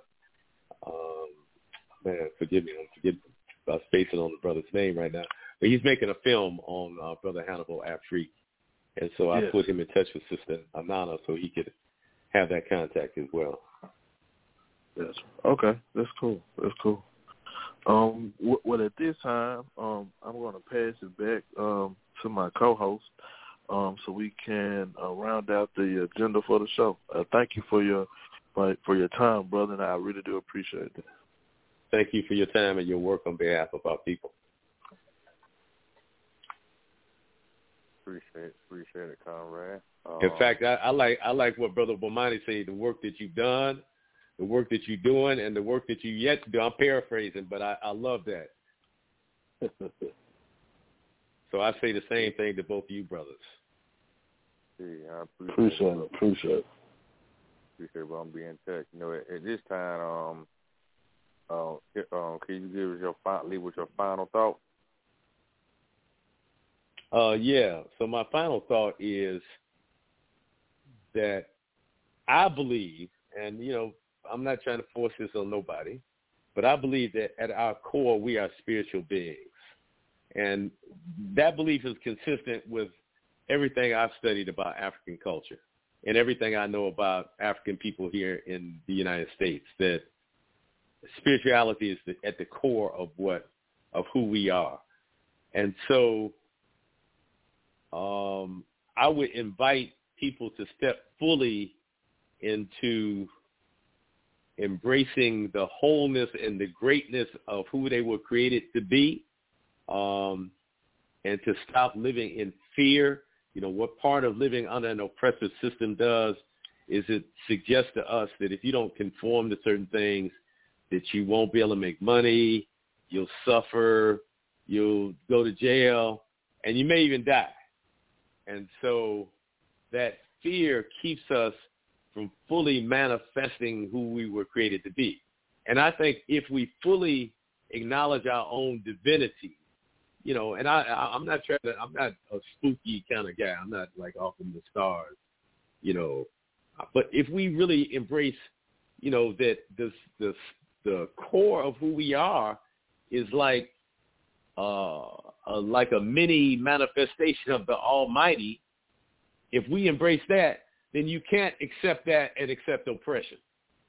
Forgive me, I'm spacing on the brother's name right now. But he's making a film on Brother Hannibal Afrique. And so I put him in touch with Sister Anana so he could have that contact as well. Yes. Okay. That's cool. Well, at this time, I'm going to pass it back to my co-host so we can round out the agenda for the show. Thank you for your time, brother, and I really do appreciate it. Thank you for your time and your work on behalf of our people. Appreciate it, Conrad. In fact, I like what Brother Bomani said, the work that you've done, the work that you're doing, and the work that you yet to do. I'm paraphrasing, but I love that. So I say the same thing to both of you brothers. Yeah, I appreciate it. Appreciate it, but I'm being in touch. At this time, can you give us leave with your final thought? So my final thought is that I believe, and I'm not trying to force this on nobody, but I believe that at our core we are spiritual beings, and that belief is consistent with everything I've studied about African culture and everything I know about African people here in the United States. That spirituality is at the core of who we are, and so I would invite people to step fully into embracing the wholeness and the greatness of who they were created to be, and to stop living in fear. You know, what part of living under an oppressive system does is it suggests to us that if you don't conform to certain things, that you won't be able to make money, you'll suffer, you'll go to jail, and you may even die. And so that fear keeps us from fully manifesting who we were created to be. And I think if we fully acknowledge our own divinity, you know, and I'm not a spooky kind of guy. I'm not like off in the stars, you know. But if we really embrace, you know, that the core of who we are is like a mini manifestation of the Almighty, if we embrace that, then you can't accept that and accept oppression.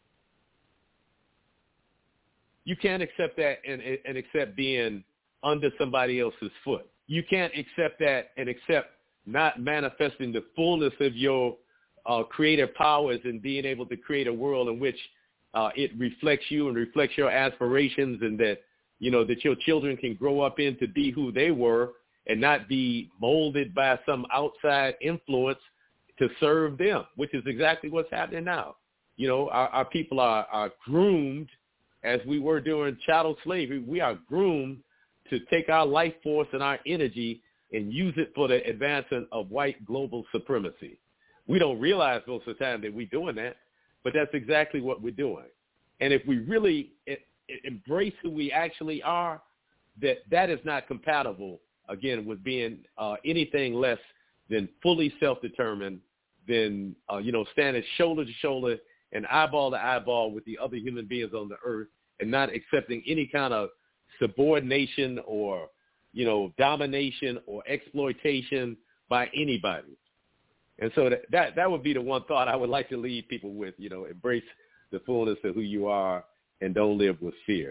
You can't accept that and accept being under somebody else's foot. You can't accept that and accept not manifesting the fullness of your creative powers and being able to create a world in which it reflects you and reflects your aspirations, and that, you know, that your children can grow up in to be who they were and not be molded by some outside influence to serve them, which is exactly what's happening now. You know, our people are groomed, as we were during chattel slavery. We are groomed to take our life force and our energy and use it for the advancement of white global supremacy. We don't realize most of the time that we're doing that, but that's exactly what we're doing. And if we really embrace who we actually are, that is not compatible, again, with being anything less than fully self-determined, than, you know, standing shoulder to shoulder and eyeball to eyeball with the other human beings on the earth, and not accepting any kind of subordination or, you know, domination or exploitation by anybody. And so that would be the one thought I would like to leave people with, you know, embrace the fullness of who you are and don't live with fear.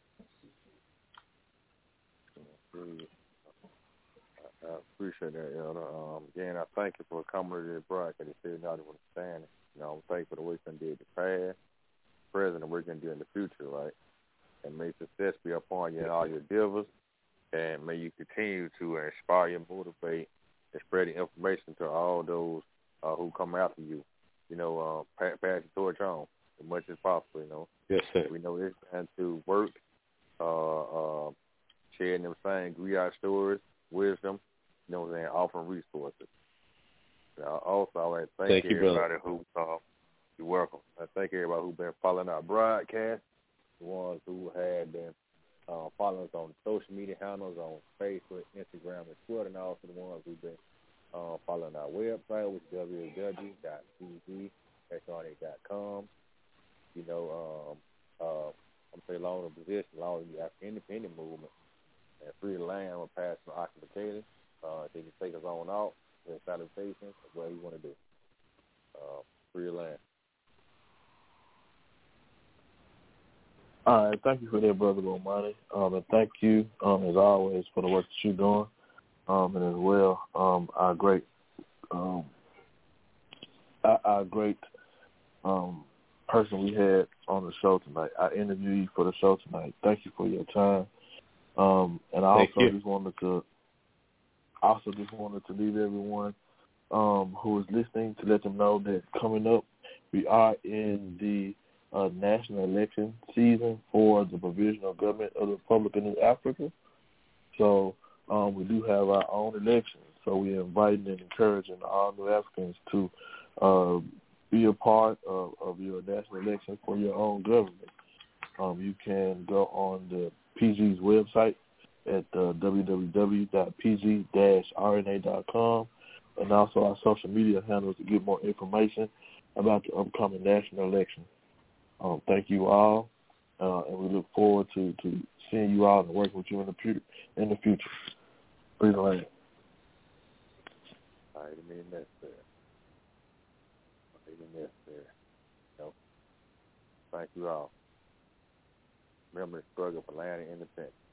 I appreciate that, Elder. Again, I thank you for coming to this broadcast. You said not understand it. You know, I'm thankful for the work you did in the past, present, and work you do in the future, right? And may success be upon you in all your endeavors, and may you continue to inspire and motivate and spread the information to all those who come after you. You know, pass the torch on as much as possible, you know. Yes, sir. We know it's time to work, sharing them same griot stories, wisdom, you know what I'm saying, offering resources. Also, I want to thank everybody who, you're welcome. I thank everybody who's been following our broadcast, the ones who had been following us on social media handles on Facebook, Instagram, and Twitter, and also the ones who've been following our website, which is www.pgsrna.com. You know, I'm saying long in position, long in the African independent movement, and free the land. I'm going to pass to Octavia Taylor. They can take us on out with salutations of what you want to do. Free the land. All right, thank you for that, Brother Bomani. And thank you, as always, for the work that you're doing, and as well, our great person we had on the show tonight. I interviewed you for the show tonight. Thank you for your time. And I just wanted to leave everyone who is listening to let them know that coming up, we are in the national election season for the provisional government of the Republic of Africa. So we do have our own elections. So we're inviting and encouraging all New Africans to be a part of your national election for your own government. You can go on the PG's website at www.pg-rna.com, and also our social media handles to get more information about the upcoming national election. Thank you all, and we look forward to seeing you all and working with you in the future. Please land. All right, I mean that's fair. No. Thank you all. Remember the struggle for land and independence.